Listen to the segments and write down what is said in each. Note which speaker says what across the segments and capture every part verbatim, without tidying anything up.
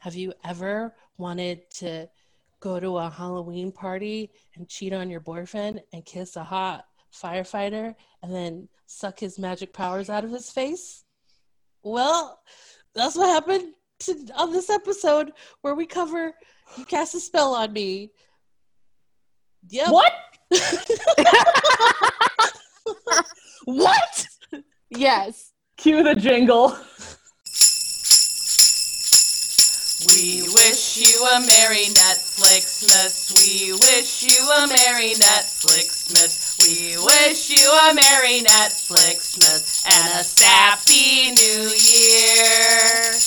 Speaker 1: have you ever wanted to go to a Halloween party and cheat on your boyfriend and kiss a hot firefighter and then suck his magic powers out of his face? Well, that's what happened to, on this episode where we cover You Cast a Spell on Me. Yep.
Speaker 2: What? What?
Speaker 3: Yes.
Speaker 2: Cue the jingle.
Speaker 4: We wish you a Merry Netflixmas. We wish you a Merry Netflixmas. We wish you a Merry Netflixmas and a sappy New Year.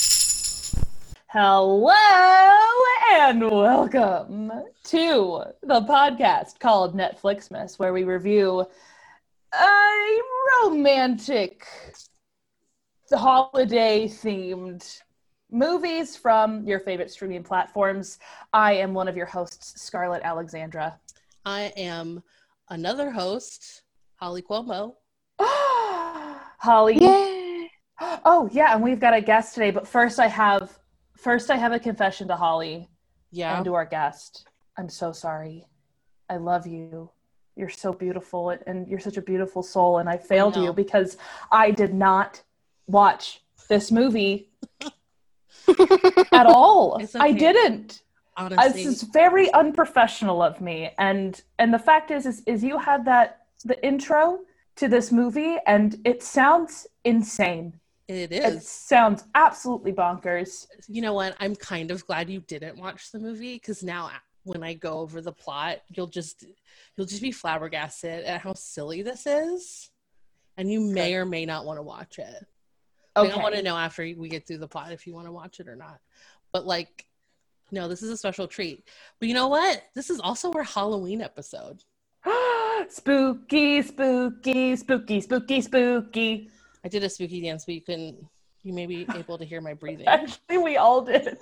Speaker 2: Hello and welcome to the podcast called Netflixmas, where we review a romantic holiday-themed movies from your favorite streaming platforms. I am one of your hosts, Scarlett Alexandra.
Speaker 1: I am another host, Holly Cuomo.
Speaker 2: Holly.
Speaker 3: Yay.
Speaker 2: Oh, yeah, and we've got a guest today, but first I have first I have a confession to Holly
Speaker 1: Yeah.
Speaker 2: and to our guest. I'm so sorry. I love you. You're so beautiful, and you're such a beautiful soul, and I failed
Speaker 1: I
Speaker 2: you because I did not watch this movie at all.
Speaker 1: It's
Speaker 2: I
Speaker 1: okay.
Speaker 2: didn't.
Speaker 1: Honestly.
Speaker 2: It's very unprofessional of me, and and the fact is, is, is you had that the intro to this movie, and it sounds insane.
Speaker 1: It
Speaker 2: It
Speaker 1: is.
Speaker 2: sounds absolutely bonkers.
Speaker 1: You know what? I'm kind of glad you didn't watch the movie, because now when I go over the plot, you'll just you'll just be flabbergasted at how silly this is, and you may or may not want to watch it. I, mean, I want to know after we get through the plot if you want to watch it or not. But like, no, this is a special treat. But you know what? This is also our Halloween episode.
Speaker 2: Spooky, spooky, spooky, spooky, spooky.
Speaker 1: I did a spooky dance, but you couldn't. You may be able to hear my breathing.
Speaker 2: Actually, we all did.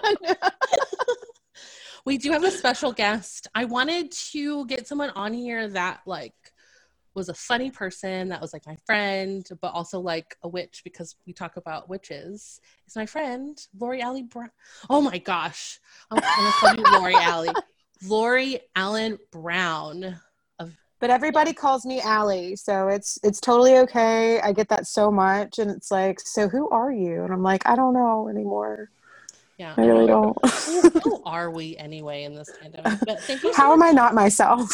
Speaker 1: We do have a special guest. I wanted to get someone on here that like was a funny person, that was like my friend, but also like a witch, because we talk about witches. It's my friend, Lori Alley Brown. Oh my gosh. I'm going to call you Lori Alley. Lori Allen Brown. Of
Speaker 3: But everybody calls me Allie, so it's it's totally okay. I get that so much, and it's like, so who are you? And I'm like, I don't know anymore.
Speaker 1: Yeah,
Speaker 3: I really don't.
Speaker 1: Who, who are we anyway in this pandemic? But thank you so
Speaker 3: How am
Speaker 1: much.
Speaker 3: I not myself?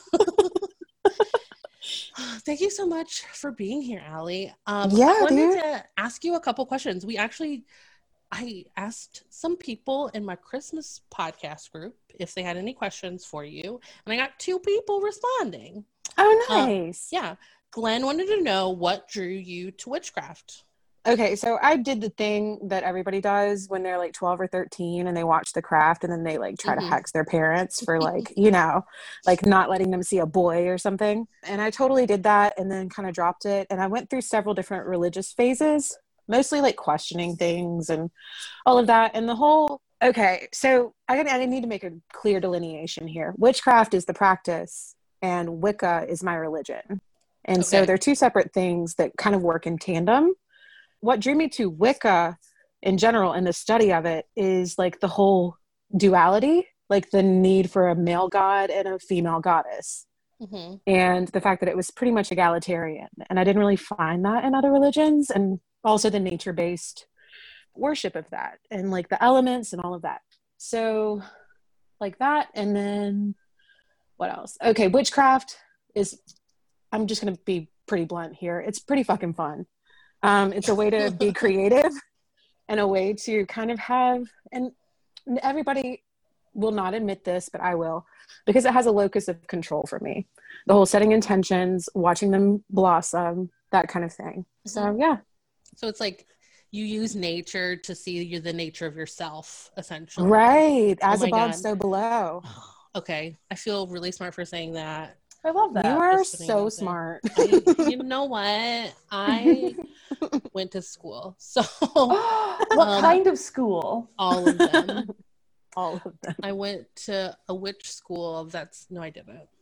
Speaker 1: Thank you so much for being here, Allie. Um,
Speaker 3: Yeah,
Speaker 1: I wanted
Speaker 3: dude.
Speaker 1: to ask you a couple questions. We actually, I asked some people in my Christmas podcast group if they had any questions for you, and I got two people responding.
Speaker 3: Oh,
Speaker 1: Um,
Speaker 3: nice.
Speaker 1: Yeah. Glenn wanted to know what drew you to witchcraft.
Speaker 3: Okay, so I did the thing that everybody does when they're like twelve or thirteen and they watch The Craft, and then they like try
Speaker 1: Mhm.
Speaker 3: to hex their parents for like, you know, like not letting them see a boy or something. And I totally did that and then kind of dropped it. And I went through several different religious phases, mostly like questioning things and all of that. And the whole, okay, so I, gotta, I need to make a clear delineation here. Witchcraft is the practice and Wicca is my religion. And so
Speaker 1: Okay.
Speaker 3: they're two separate things that kind of work in tandem. What drew me to Wicca in general and the study of it is like the whole duality, like the need for a male god and a female goddess.
Speaker 1: Mm-hmm.
Speaker 3: And the fact that it was pretty much egalitarian. And I didn't really find that in other religions, and also the nature-based worship of that and like the elements and all of that. So like that. And then what else? Okay. Witchcraft is, I'm just going to be pretty blunt here. It's pretty fucking fun. Um, it's a way to be creative and a way to kind of have, and everybody will not admit this, but I will, because it has a locus of control for me. The whole setting intentions, watching them blossom, that kind of thing. So yeah.
Speaker 1: So it's like you use nature to see you the nature of yourself, essentially.
Speaker 3: Right. As
Speaker 1: Oh my
Speaker 3: above,
Speaker 1: God.
Speaker 3: so below.
Speaker 1: Okay. I feel really smart for saying that.
Speaker 2: I love that.
Speaker 3: You are
Speaker 1: Just putting it
Speaker 3: so
Speaker 1: out there.
Speaker 3: smart.
Speaker 1: I, you know what? I went to school. So
Speaker 2: What
Speaker 1: Um,
Speaker 2: kind of school?
Speaker 1: all of them.
Speaker 3: All of them.
Speaker 1: I went to a witch school. That's no, I didn't.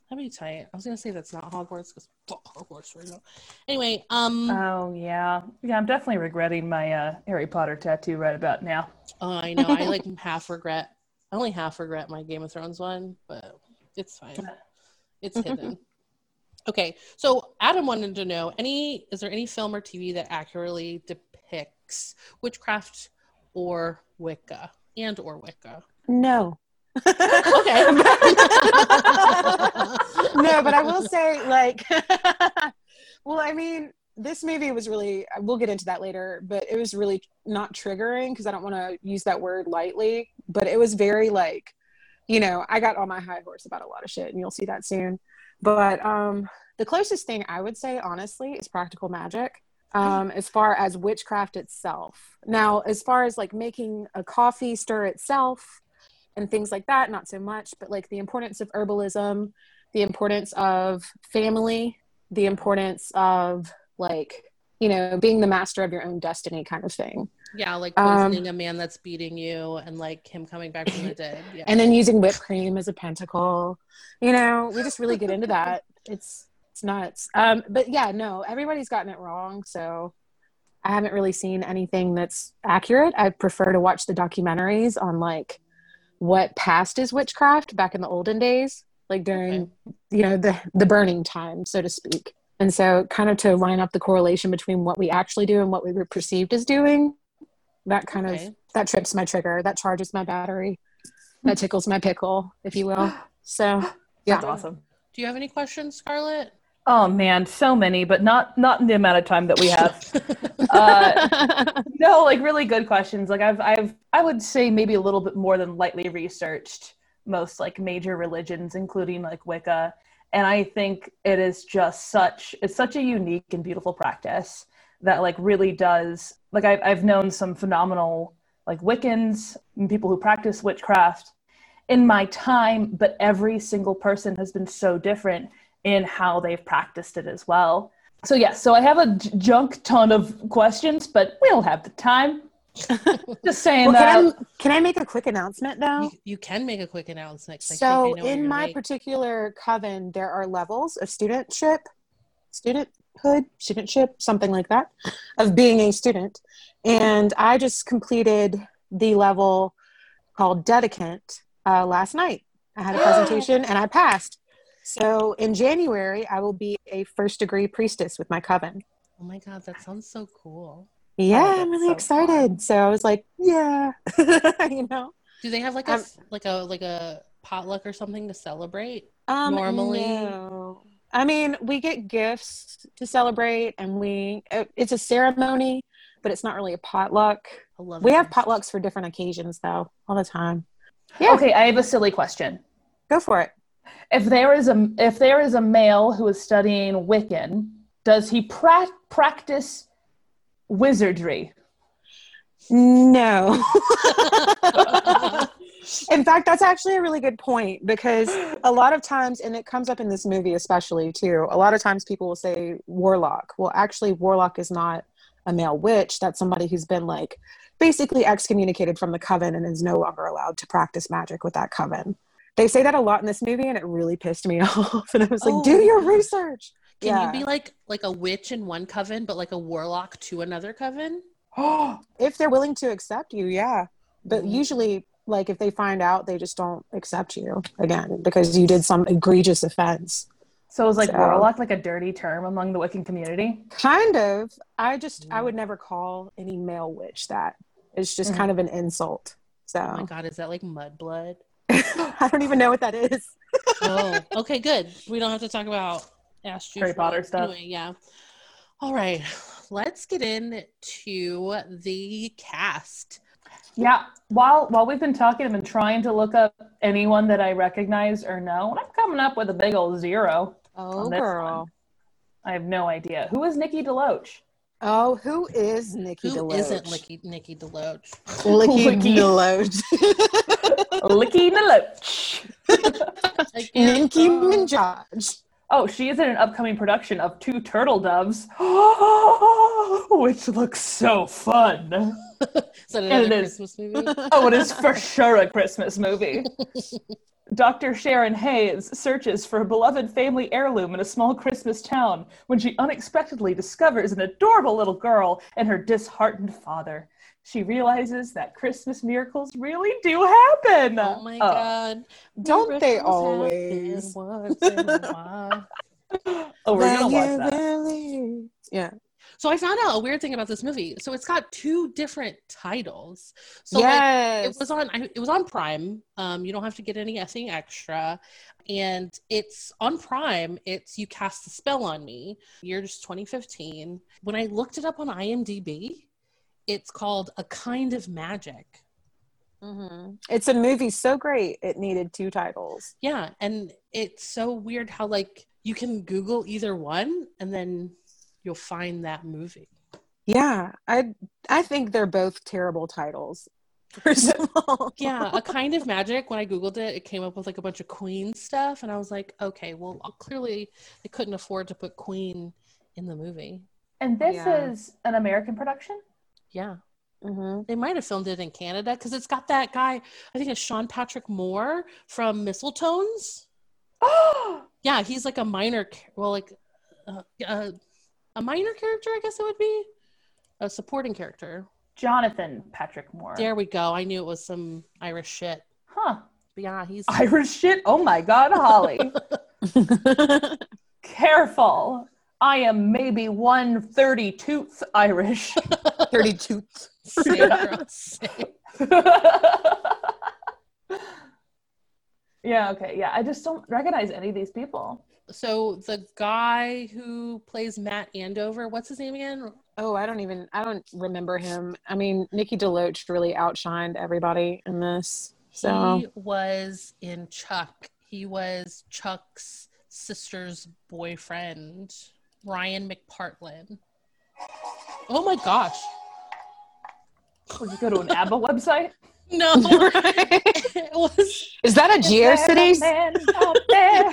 Speaker 1: That'd be tight. I was gonna say that's not Hogwarts because fuck Hogwarts right now. Anyway, um.
Speaker 2: Oh yeah, yeah. I'm definitely regretting my uh, Harry Potter tattoo right about now.
Speaker 1: Oh, I know. I like half regret. I only half regret my Game of Thrones one, but it's fine. It's hidden. Okay, so Adam wanted to know: any is there any film or T V that accurately depicts witchcraft or Wicca and or Wicca?
Speaker 3: No.
Speaker 1: Okay.
Speaker 3: No, but I will say, like, well, I mean, this movie was really, we'll get into that later, but it was really not triggering because I don't want to use that word lightly, but it was very like, you know, I got on my high horse about a lot of shit and you'll see that soon. But um, the closest thing I would say, honestly, is practical magic. Um, as far as witchcraft itself. Now, as far as like making a coffee stir itself, and things like that, not so much, but like the importance of herbalism, the importance of family, the importance of like, you know, being the master of your own destiny kind of thing.
Speaker 1: Yeah, like poisoning um, a man that's beating you and like him coming back from the dead. Yeah.
Speaker 3: And then using whipped cream as a pentacle. You know, we just really get into that. It's it's nuts. Um, but yeah, no, everybody's gotten it wrong. So I haven't really seen anything that's accurate. I prefer to watch the documentaries on like what passed as witchcraft back in the olden days, like during, okay. you know, the, the burning time, so to speak. And so kind of to line up the correlation between what we actually do and what we were perceived as doing, that kind okay. of, that trips my trigger, that charges my battery, that tickles my pickle, if you will. So, yeah.
Speaker 2: That's awesome.
Speaker 1: Do you have any questions, Scarlett?
Speaker 2: Oh man, so many, but not not in the amount of time that we have. uh, no, like really good questions. Like I've I've I would say maybe a little bit more than lightly researched most like major religions, including like Wicca, and I think it is just such it's such a unique and beautiful practice that like really does like I've I've known some phenomenal like Wiccans and people who practice witchcraft in my time, but every single person has been so different in how they've practiced it as well. So yeah, so I have a j- junk ton of questions, but we don't have the time. Just saying
Speaker 3: well,
Speaker 2: that.
Speaker 3: Can I, can I make a quick announcement though?
Speaker 1: You, you can make a quick announcement.
Speaker 3: So in my make. particular coven, there are levels of studentship, studenthood, studentship, something like that, of being a student. And I just completed the level called Dedicant uh, last night. I had a presentation and I passed. So in January, I will be a first degree priestess with my coven.
Speaker 1: Oh my God, that sounds so cool.
Speaker 3: Yeah,
Speaker 2: oh,
Speaker 3: I'm really
Speaker 2: so
Speaker 3: excited.
Speaker 2: fun.
Speaker 3: So I was like, yeah, you know.
Speaker 1: Do they have like a
Speaker 3: um,
Speaker 1: like a like a potluck or something to celebrate?
Speaker 3: Um,
Speaker 1: normally,
Speaker 3: no. I mean, we get gifts to celebrate, and we it's a ceremony, but it's not really a potluck.
Speaker 1: I love
Speaker 3: we
Speaker 1: it.
Speaker 3: have potlucks for different occasions, though, all the time. Yeah.
Speaker 2: Okay, I have a silly question.
Speaker 3: Go for it.
Speaker 2: If there is a if there is a male who is studying Wiccan, does he pra- practice wizardry?
Speaker 3: No. In fact, that's actually a really good point because a lot of times, and it comes up in this movie especially too, a lot of times people will say warlock. Well, actually, warlock is not a male witch. That's somebody who's been like basically excommunicated from the coven and is no longer allowed to practice magic with that coven. They say that a lot in this movie, and it really pissed me off. And I was like,
Speaker 1: oh,
Speaker 3: do your research.
Speaker 1: Can
Speaker 3: yeah.
Speaker 1: you be like like a witch in one coven, but like a warlock to another coven?
Speaker 3: If they're willing to accept you, yeah. But mm-hmm. usually, like, if they find out, they just don't accept you again because you did some egregious offense.
Speaker 2: So is like
Speaker 3: so,
Speaker 2: warlock like a dirty term among the Wiccan community?
Speaker 3: Kind of. I just, I would never call any male witch that. It's just mm-hmm. kind of an insult. So.
Speaker 1: Oh my God, is that like mudblood?
Speaker 3: I don't even know what that is.
Speaker 1: Oh, okay, good. We don't have to talk about Ash
Speaker 2: Harry Potter stuff.
Speaker 1: Anyway, yeah. All right, let's get into the cast.
Speaker 2: Yeah, while while we've been talking, I've been trying to look up anyone that I recognize or know, and I'm coming up with a big old zero.
Speaker 3: Oh, girl.
Speaker 2: One. I have no idea. Who is Nikki DeLoach?
Speaker 3: Oh, who is Nikki
Speaker 1: who
Speaker 3: DeLoach?
Speaker 1: Who isn't Nikki, Nikki DeLoach?
Speaker 3: Nikki DeLoach.
Speaker 2: Nikki DeLoach.
Speaker 3: Nicki Minaj.
Speaker 2: Oh, she is in an upcoming production of Two Turtle Doves, which looks so fun.
Speaker 1: Is that another Christmas movie?
Speaker 2: Oh, it is for sure a Christmas movie. Doctor Sharon Hayes searches for a beloved family heirloom in a small Christmas town when she unexpectedly discovers an adorable little girl and her disheartened father. She realizes that Christmas miracles really do happen.
Speaker 1: Oh my god.
Speaker 3: Don't they
Speaker 1: Miracles
Speaker 3: always?
Speaker 1: happen once in a while.
Speaker 2: Oh, we're
Speaker 3: That
Speaker 2: gonna watch
Speaker 3: you
Speaker 2: that.
Speaker 3: believe. Yeah.
Speaker 1: So I found out a weird thing about this movie. So it's got two different titles. So
Speaker 3: Yes.
Speaker 1: like, it was on I, it was on Prime. Um, you don't have to get anything extra. And it's on Prime. It's You Cast a Spell on Me, years twenty fifteen. When I looked it up on IMDb, it's called A Kind of Magic.
Speaker 3: Mm-hmm. It's a movie so great it needed two titles.
Speaker 1: Yeah, and it's so weird how like you can Google either one and then you'll find that movie.
Speaker 3: Yeah, I I think they're both terrible titles. First of all,
Speaker 1: Yeah, A Kind of Magic. When I Googled it, it came up with like a bunch of Queen stuff, and I was like, okay, well, clearly they couldn't afford to put Queen in the movie.
Speaker 2: And this
Speaker 3: Yeah.
Speaker 2: is an American production?
Speaker 1: Yeah,
Speaker 3: mm-hmm.
Speaker 1: they might have filmed it in Canada because it's got that guy. I think it's Sean Patrick Moore from Mistletones.
Speaker 2: Oh,
Speaker 1: Yeah, he's like a minor, cha- well, like uh, uh, a minor character, I guess it would be a supporting character.
Speaker 2: Jonathan Patrick Moore.
Speaker 1: There we go. I knew it was some Irish shit.
Speaker 2: Huh.
Speaker 1: But yeah, he's
Speaker 2: Irish shit? Oh my god, Holly. Careful. I am maybe one thirty-tooth Irish.
Speaker 3: thirty-two.
Speaker 1: Same, girl, same.
Speaker 2: Yeah, okay. Yeah, I just don't recognize any of these people.
Speaker 1: So the guy who plays Matt Andover, what's his name again?
Speaker 3: Oh, I don't even I don't remember him. I mean, Nikki DeLoach really outshined everybody in this. So
Speaker 1: He was in Chuck. He was Chuck's sister's boyfriend, Ryan McPartlin. Oh my gosh.
Speaker 2: Would you go to an ABBA website?
Speaker 1: No, it was.
Speaker 3: is that a GeoCities?
Speaker 2: Man out there.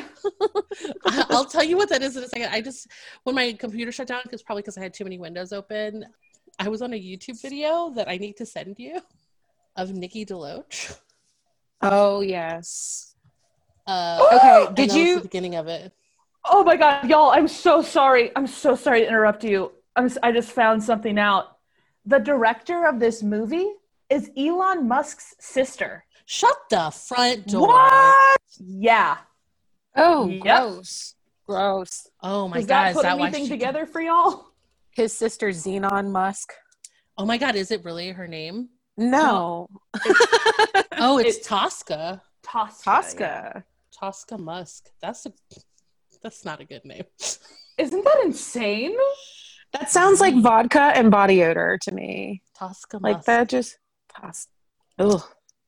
Speaker 1: I- I'll tell you what that is in a second. I just, when my computer shut down, because probably because I had too many windows open, I was on a YouTube video that I need to send you of Nikki DeLoach.
Speaker 3: Oh yes.
Speaker 1: Uh,
Speaker 3: Okay,
Speaker 1: and
Speaker 3: did
Speaker 1: that was
Speaker 3: you
Speaker 1: the beginning of it?
Speaker 2: Oh my god, y'all, I'm so sorry. I'm so sorry to interrupt you. I'm, I just found something out. The director of this movie is Elon Musk's sister.
Speaker 1: Shut the front door.
Speaker 2: What? Yeah.
Speaker 3: Oh,
Speaker 2: Yep.
Speaker 3: gross. Gross.
Speaker 1: Oh my
Speaker 2: Does
Speaker 1: god,
Speaker 2: that
Speaker 1: is
Speaker 2: put
Speaker 1: that why
Speaker 2: anything
Speaker 1: she-
Speaker 2: together for y'all?
Speaker 3: His sister Xenon Musk.
Speaker 1: Oh my god, is it really her name?
Speaker 3: No.
Speaker 1: Oh, it's
Speaker 2: It-
Speaker 1: Tosca.
Speaker 2: Tosca.
Speaker 3: Tosca.
Speaker 1: Tosca Musk. That's a that's not a good name.
Speaker 2: Isn't that insane?
Speaker 3: That sounds like vodka and body odor to me.
Speaker 1: Tosca
Speaker 3: Like
Speaker 1: Musk.
Speaker 3: that just Tos- Ugh.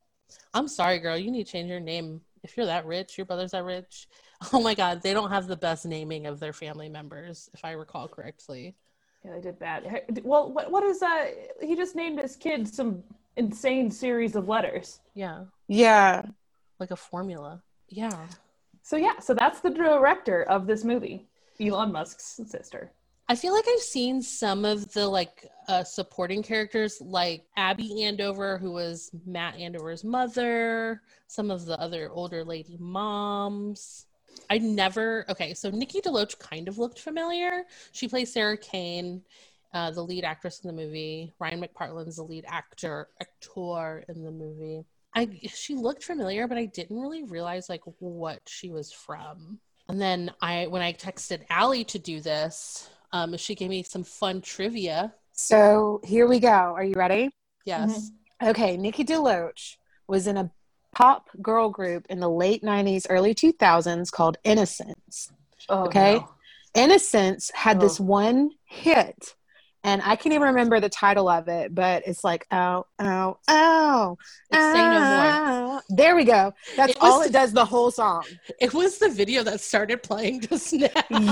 Speaker 1: I'm sorry, girl. You need to change your name. If you're that rich, your brother's that rich. Oh my god, they don't have the best naming of their family members, if I recall correctly.
Speaker 2: Yeah, they did bad. Well, what what is that? He just named his kid some insane series of letters.
Speaker 1: Yeah,
Speaker 3: Yeah.
Speaker 1: like a formula. Yeah.
Speaker 2: So yeah, so that's the director of this movie, Elon Musk's sister.
Speaker 1: I feel like I've seen some of the like uh, supporting characters, like Abby Andover, who was Matt Andover's mother, some of the other older lady moms. I never, okay, so Nikki DeLoach kind of looked familiar. She plays Sarah Kane, uh, the lead actress in the movie. Ryan McPartlin's the lead actor, actor in the movie. I she looked familiar, but I didn't really realize like what she was from. And then I, when I texted Allie to do this, um, she gave me some fun trivia.
Speaker 3: So here we go. Are you ready?
Speaker 1: Yes.
Speaker 3: Okay. Nikki DeLoach was in a pop girl group in the late nineties, early two thousands called Innocence.
Speaker 2: Oh,
Speaker 3: Okay.
Speaker 2: no.
Speaker 3: Innocence had this
Speaker 2: Oh.
Speaker 3: one hit, and I can't even remember the title of it, but it's like, oh, oh, oh.
Speaker 1: It's Say No More.
Speaker 3: oh. There we go. That's
Speaker 1: It was-
Speaker 3: all it does the whole song.
Speaker 1: It was the video that started playing just now.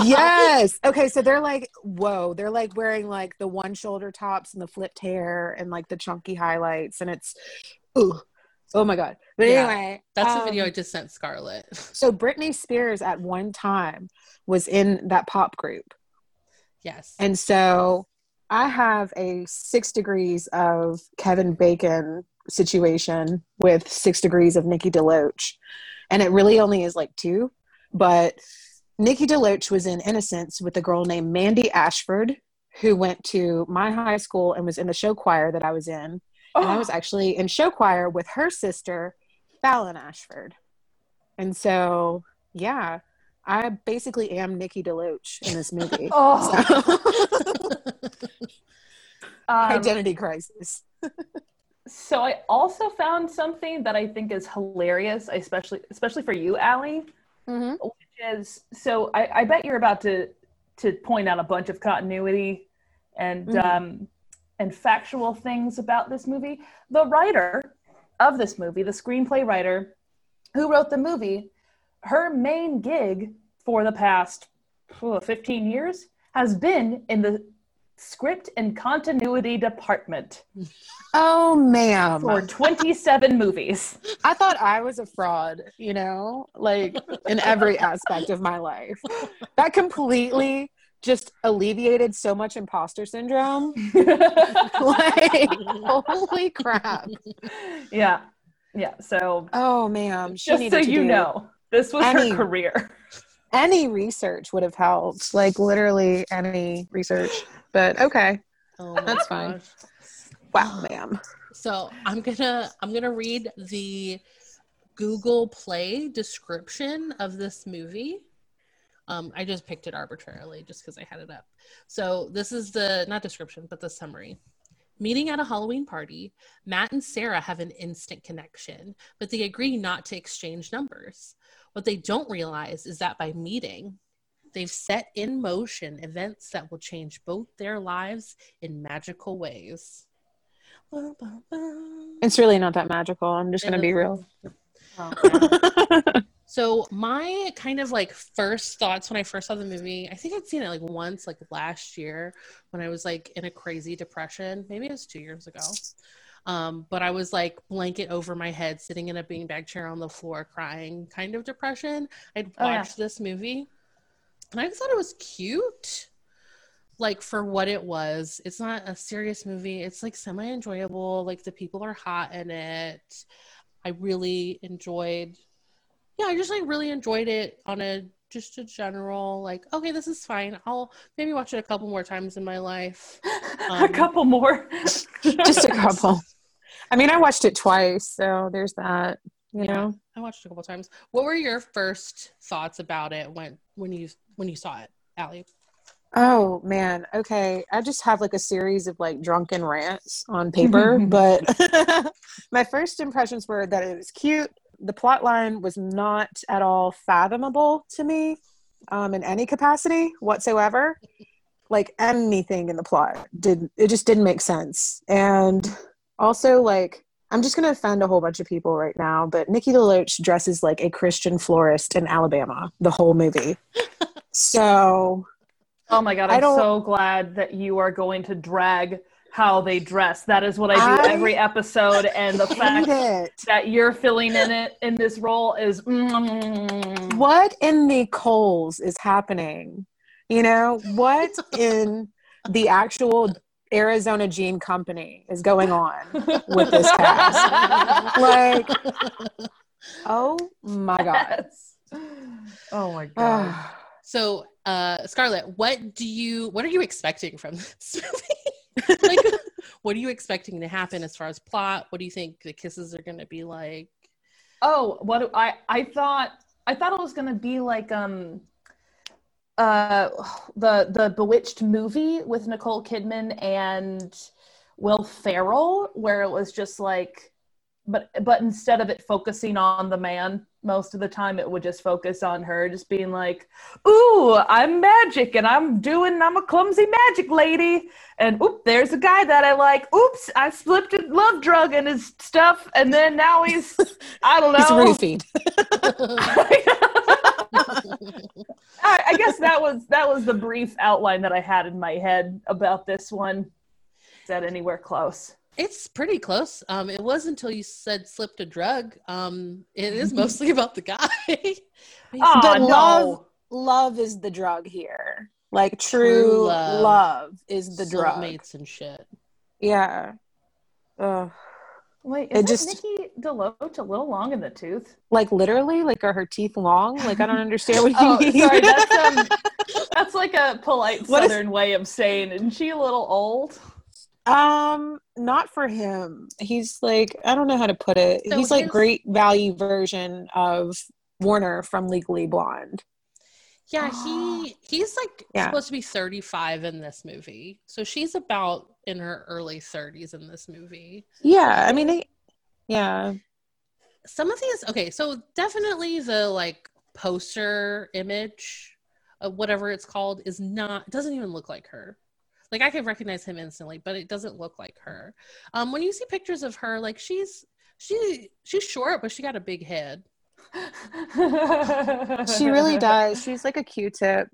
Speaker 3: Yes. Okay. So they're like, whoa, they're like wearing like the one shoulder tops and the flipped hair and like the chunky highlights. And it's, ooh, oh my God. But
Speaker 1: Yeah.
Speaker 3: anyway,
Speaker 1: That's the
Speaker 3: um,
Speaker 1: video I just sent Scarlett.
Speaker 3: So Britney Spears at one time was in that pop group.
Speaker 1: Yes.
Speaker 3: And so I have a six degrees of Kevin Bacon situation with six degrees of Nikki DeLoach. and it really only is like two. But Nikki DeLoach was in Innocence with a girl named Mandy Ashford, who went to my high school and was in the show choir that I was in. Oh. And I was actually in show choir with her sister, Fallon Ashford. And so, yeah, I basically am Nikki DeLoach in this movie.
Speaker 2: Oh.
Speaker 3: So. um, Identity crisis.
Speaker 2: So I also found something that I think is hilarious, especially especially for you, Allie, mm-hmm. which is, so I, I bet you're about to to point out a bunch of continuity and mm-hmm. um, and factual things about this movie. The writer of this movie, the screenplay writer who wrote the movie, her main gig for the past oh, fifteen years has been in the script and continuity department.
Speaker 3: Oh, ma'am.
Speaker 2: For twenty-seven movies.
Speaker 3: I thought I was a fraud, you know, like in every aspect of my life. That completely just alleviated so much imposter syndrome. Like, holy crap.
Speaker 2: Yeah. Yeah. So.
Speaker 3: Oh, ma'am. She
Speaker 2: just so you
Speaker 3: do
Speaker 2: know, this was any, her career.
Speaker 3: Any research would have helped. Like, literally any research. But okay.
Speaker 1: Oh,
Speaker 3: that's fine.
Speaker 1: Gosh.
Speaker 3: Wow, ma'am.
Speaker 1: So I'm gonna I'm gonna read the Google Play description of this movie. Um, I just picked it arbitrarily just because I had it up. So this is the not description, but the summary. Meeting at a Halloween party, Matt and Sarah have an instant connection, but they agree not to exchange numbers. What they don't realize is that by meeting, they've set in motion events that will change both their lives in magical ways.
Speaker 3: It's really not that magical. I'm just going to be real.
Speaker 1: Oh, so my kind of like first thoughts when I first saw the movie, I think I'd seen it like once, like last year when I was like in a crazy depression. Maybe it was two years ago. Um, but I was like blanket over my head, sitting in a beanbag chair on the floor, crying, kind of depression. I'd watched oh, yeah. this movie and I thought it was cute. Like for what it was. It's not a serious movie. It's like semi-enjoyable. Like the people are hot in it. I really enjoyed, yeah, I just like really enjoyed it on a, just a general, like, okay, this is fine. I'll maybe watch it a couple more times in my life.
Speaker 2: Um, a couple more.
Speaker 3: Just a couple. I mean, I watched it twice, so there's that, you
Speaker 1: yeah,
Speaker 3: know.
Speaker 1: I watched it a couple times. What were your first thoughts about it when, when you, when you saw it, Allie?
Speaker 3: Oh man. Okay. I just have like a series of like drunken rants on paper, but my first impressions were that it was cute. The plot line was not at all fathomable to me um, in any capacity whatsoever. Like anything in the plot did, it just didn't make sense. And also like, I'm just going to offend a whole bunch of people right now, but Nikki DeLoach dresses like a Christian florist in Alabama, the whole movie. So...
Speaker 2: Oh my God, I'm so glad that you are going to drag how they dress. That is what I do I every episode, and the fact it. that you're filling in it in this role is mm.
Speaker 3: What in the coals is happening? You know, what in the actual Arizona Gene Company is going on with this cast? Like, oh my God.
Speaker 2: Yes. Oh my God.
Speaker 1: So, uh, Scarlett, what do you, what are you expecting from this movie? Like, what are you expecting to happen as far as plot? What do you think the kisses are going to be like?
Speaker 2: Oh, what do I, I thought, I thought it was going to be like, um, uh, the, the Bewitched movie with Nicole Kidman and Will Ferrell, where it was just like, but, but instead of it focusing on the man, most of the time it would just focus on her just being like, ooh, I'm magic and I'm doing, I'm a clumsy magic lady. And oop, there's a guy that I like. Oops, I slipped a love drug in his stuff. And then now he's, I don't know.
Speaker 3: He's roofied.
Speaker 2: I, I guess that was, that was the brief outline that I had in my head about this one. Is that anywhere close?
Speaker 1: It's pretty close. Um, it was until you said slipped a drug. Um, it is mostly about the guy.
Speaker 3: Oh, but no. love, love is the drug here. Like true, true love. love is the drug.
Speaker 1: Soulmates and shit.
Speaker 3: Yeah. Ugh.
Speaker 2: Wait,
Speaker 3: It
Speaker 2: is
Speaker 3: just-
Speaker 2: Nikki DeLoach a little long in the tooth?
Speaker 3: Like literally, like are her teeth long? Like I don't understand what you
Speaker 2: Oh,
Speaker 3: mean.
Speaker 2: sorry, that's um, that's like a polite
Speaker 3: What is-
Speaker 2: Southern way of saying, isn't she a little old?
Speaker 3: Um, not for him. He's like, I don't know how to put it.
Speaker 1: So
Speaker 3: He's like
Speaker 1: his-
Speaker 3: great value version of Warner from Legally Blonde.
Speaker 1: Yeah, he he's like
Speaker 3: Yeah.
Speaker 1: supposed to be thirty-five in this movie. So she's about in her early thirties in this movie.
Speaker 3: Yeah, I mean, they, yeah,
Speaker 1: Some of these, okay, so definitely the like poster image of whatever it's called is not, doesn't even look like her. Like I could recognize him instantly, but it doesn't look like her. Um, when you see pictures of her, like she's she she's short, but she got a big head.
Speaker 3: she really does. She's like a Q-tip.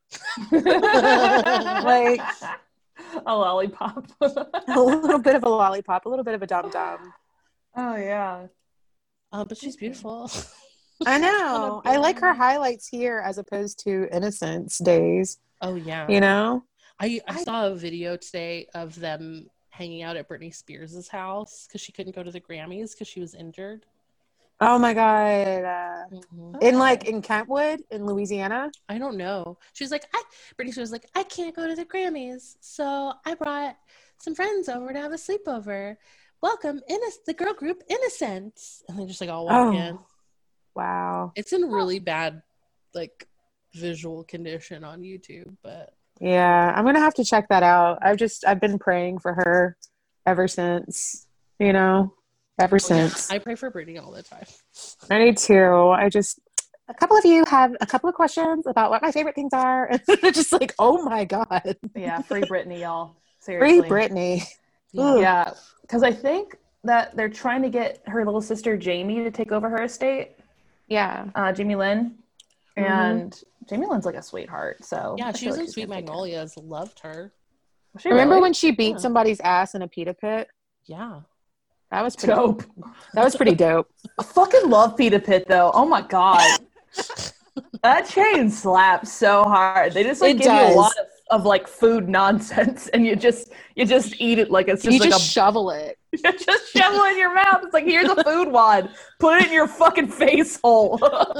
Speaker 3: Like
Speaker 2: a lollipop.
Speaker 3: a little bit of a lollipop, a little bit of a dum dum.
Speaker 2: Oh yeah.
Speaker 1: Uh, but she's beautiful.
Speaker 3: I know. I like her highlights here as opposed to Innocence days.
Speaker 1: Oh yeah.
Speaker 3: You know.
Speaker 1: I, I saw a video today of them hanging out at Britney Spears' house because she couldn't go to the Grammys because she was injured.
Speaker 3: Oh my god. Uh,
Speaker 1: Mhm.
Speaker 3: in like in Kentwood in Louisiana.
Speaker 1: I don't know. She was like, I Britney Spears was like, I can't go to the Grammys, so I brought some friends over to have a sleepover. Welcome, Inno- the girl group Innocence, and they just like all walk
Speaker 3: Oh.
Speaker 1: in.
Speaker 3: Wow.
Speaker 1: It's in really bad like visual condition on YouTube, but
Speaker 3: Yeah, I'm gonna have to check that out. I've just I've been praying for her ever since, you know, ever
Speaker 1: oh, yeah,
Speaker 3: since.
Speaker 1: I pray for Britney all the time.
Speaker 3: I need to. I just a couple of you have a couple of questions about what my favorite things are. And they're just like, oh my god,
Speaker 2: Yeah, free Britney, y'all.
Speaker 3: free
Speaker 2: Seriously.
Speaker 3: Britney.
Speaker 1: Yeah.
Speaker 2: Yeah, because I think that they're trying to get her little sister Jamie to take over her estate.
Speaker 3: Yeah,
Speaker 2: Uh, Jamie Lynn,
Speaker 3: Mhm.
Speaker 2: and Jamie Lynn's like a sweetheart. So
Speaker 1: Yeah,
Speaker 2: I
Speaker 1: she
Speaker 2: feel
Speaker 1: was
Speaker 2: like
Speaker 1: in
Speaker 2: she's
Speaker 1: Sweet
Speaker 2: gonna take care.
Speaker 1: Magnolias. Loved her.
Speaker 2: Was she
Speaker 3: remember
Speaker 2: really?
Speaker 3: when she beat
Speaker 1: Yeah.
Speaker 3: somebody's ass in a pita pit?
Speaker 1: Yeah.
Speaker 3: That was pretty.
Speaker 2: Dope.
Speaker 3: That was pretty dope.
Speaker 2: I fucking love Pita Pit though. Oh my god. That chain slaps so hard. They just like
Speaker 3: It
Speaker 2: give you
Speaker 3: does.
Speaker 2: a lot of, of like food nonsense and you just you just eat it like it's just
Speaker 3: you
Speaker 2: like
Speaker 3: just
Speaker 2: a
Speaker 3: shovel it.
Speaker 2: you just shovel it in your mouth. It's like here's a food wad. Put it in your fucking face hole.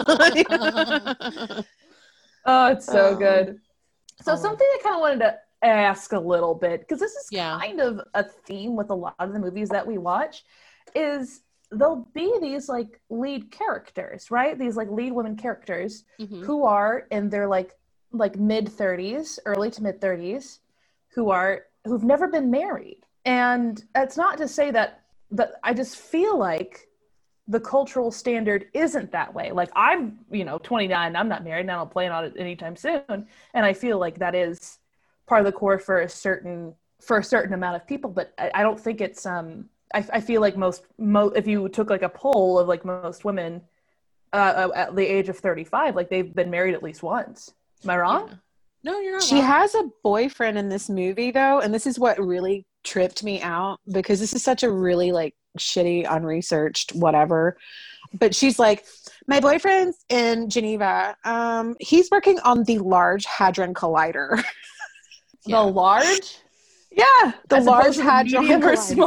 Speaker 2: Oh, it's so
Speaker 3: Um,
Speaker 2: good. So
Speaker 1: oh.
Speaker 2: something I kind of wanted to ask a little bit, because this is
Speaker 1: Yeah.
Speaker 2: kind of a theme with a lot of the movies that we watch, is there'll be these like lead characters, right? These like lead women characters
Speaker 1: Mhm.
Speaker 2: who are in their like like mid thirties, early to mid thirties, who are who've never been married. And that's not to say that that I just feel like the cultural standard isn't that way. Like I'm, you know, twenty-nine, I'm not married, and I don't plan on it anytime soon. And I feel like that is part of the core for a certain for a certain amount of people. But I, I don't think it's um I, I feel like most mo if you took like a poll of like most women uh, at the age of thirty-five, like they've been married at least once. Am I wrong?
Speaker 1: Yeah. No, you're not
Speaker 3: She
Speaker 1: wrong.
Speaker 3: has a boyfriend in this movie though, and this is what really tripped me out because this is such a really like shitty, unresearched whatever. But she's like, my boyfriend's in Geneva. Um, he's working on the Large Hadron Collider.
Speaker 1: Yeah.
Speaker 2: The large,
Speaker 3: yeah, the
Speaker 2: as
Speaker 3: Large
Speaker 2: opposed to the
Speaker 3: Hadron
Speaker 2: medium or
Speaker 3: Collider.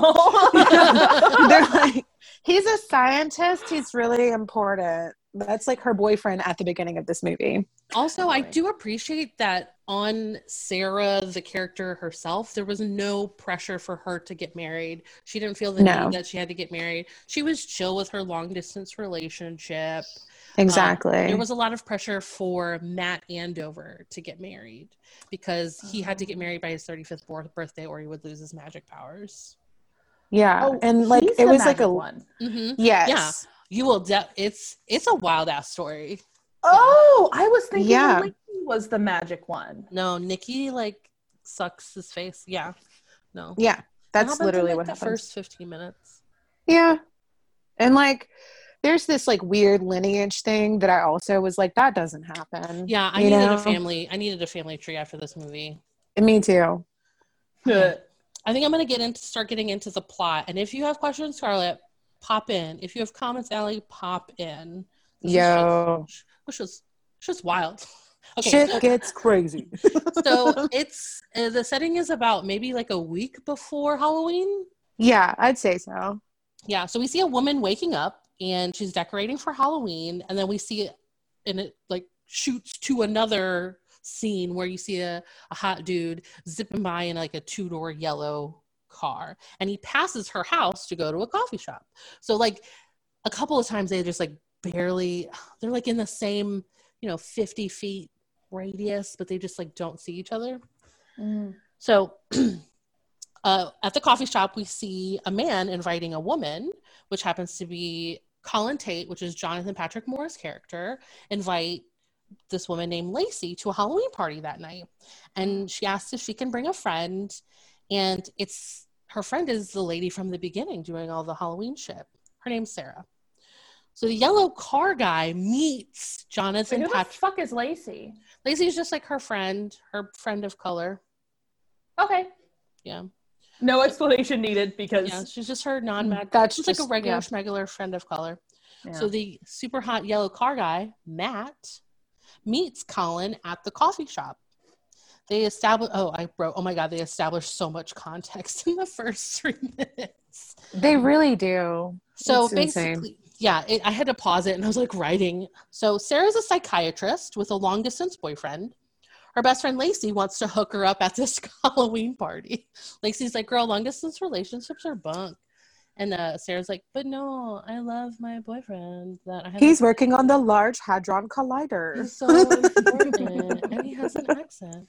Speaker 2: small.
Speaker 3: They're like, he's a scientist. He's really important. That's like her boyfriend at the beginning of this movie.
Speaker 1: Also, I
Speaker 2: Boy.
Speaker 1: do appreciate that on Sarah, the character herself, there was no pressure for her to get married. She didn't feel the
Speaker 3: No.
Speaker 1: need that she had to get married. She was chill with her long distance relationship.
Speaker 3: Exactly.
Speaker 1: Um, there was a lot of pressure for Matt Andover to get married because he had to get married by his thirty-fifth birth- birthday or he would lose his magic powers.
Speaker 3: yeah.
Speaker 2: Oh,
Speaker 3: and like
Speaker 2: he's
Speaker 3: it
Speaker 2: the
Speaker 3: was like
Speaker 2: magic
Speaker 3: a
Speaker 2: one.
Speaker 1: Mm-hmm.
Speaker 3: yes.
Speaker 1: Yeah. You will. De- it's it's a wild ass story.
Speaker 2: Oh, I was thinking
Speaker 3: Yeah.
Speaker 2: Linky was the magic one.
Speaker 1: No, Nikki like sucks his face. Yeah. No.
Speaker 3: Yeah.
Speaker 1: That
Speaker 3: That's
Speaker 1: happens in,
Speaker 3: literally
Speaker 1: like,
Speaker 3: what
Speaker 1: the
Speaker 3: happened.
Speaker 1: first fifteen minutes.
Speaker 3: Yeah. And like there's this like weird lineage thing that I also was like, that doesn't happen.
Speaker 1: Yeah, I
Speaker 3: You
Speaker 1: needed
Speaker 3: know?
Speaker 1: a family. I needed a family tree after this movie.
Speaker 3: Me too.
Speaker 1: Okay. I think I'm gonna get into start getting into the plot. And if you have questions, Scarlett, pop in. If you have comments, Allie, pop in. This is
Speaker 3: Yo.
Speaker 1: just- which was just wild. Okay,
Speaker 3: Shit gets crazy.
Speaker 1: so it's uh, the setting is about maybe like a week before Halloween.
Speaker 3: Yeah, I'd say so.
Speaker 1: Yeah, so we see a woman waking up and she's decorating for Halloween, and then we see it and it like shoots to another scene where you see a, a hot dude zipping by in like a two-door yellow car, and he passes her house to go to a coffee shop. So like a couple of times they just like barely, they're like in the same, you know, fifty feet radius, but they just like don't see each other. Mm. So uh, at the coffee shop, we see a man inviting a woman, which happens to be Colin Tate, which is Jonathan Patrick Moore's character, invite this woman named Lacey to a Halloween party that night. And she asks if she can bring a friend. And it's her friend is the lady from the beginning doing all the Halloween shit. Her name's Sarah. So the yellow car guy meets Jonathan
Speaker 2: Wait, who
Speaker 1: Patrick.
Speaker 2: the fuck is Lacey?
Speaker 1: Lacey's just like her friend, her friend of color.
Speaker 2: Okay.
Speaker 1: Yeah.
Speaker 2: No explanation needed because
Speaker 1: yeah, she's just her non-mad.
Speaker 3: That's
Speaker 1: she's
Speaker 3: just,
Speaker 1: like a regular
Speaker 3: yeah.
Speaker 1: schmegular friend of color.
Speaker 2: Yeah.
Speaker 1: So the super hot yellow car guy, Matt, meets Colin at the coffee shop. They establish. Oh, I wrote. Oh my god, they established so much context in the first three minutes.
Speaker 3: They really do.
Speaker 1: So
Speaker 3: It's
Speaker 1: basically,
Speaker 3: insane.
Speaker 1: yeah, it, I had to pause it and I was like writing. So Sarah's a psychiatrist with a long distance boyfriend. Her best friend Lacey wants to hook her up at this Halloween party. Lacey's like, girl, long distance relationships are bunk. And uh, Sarah's like, but no, I love my boyfriend. That I have
Speaker 3: He's working on the Large Hadron Collider.
Speaker 1: He's so important, and he has an accent.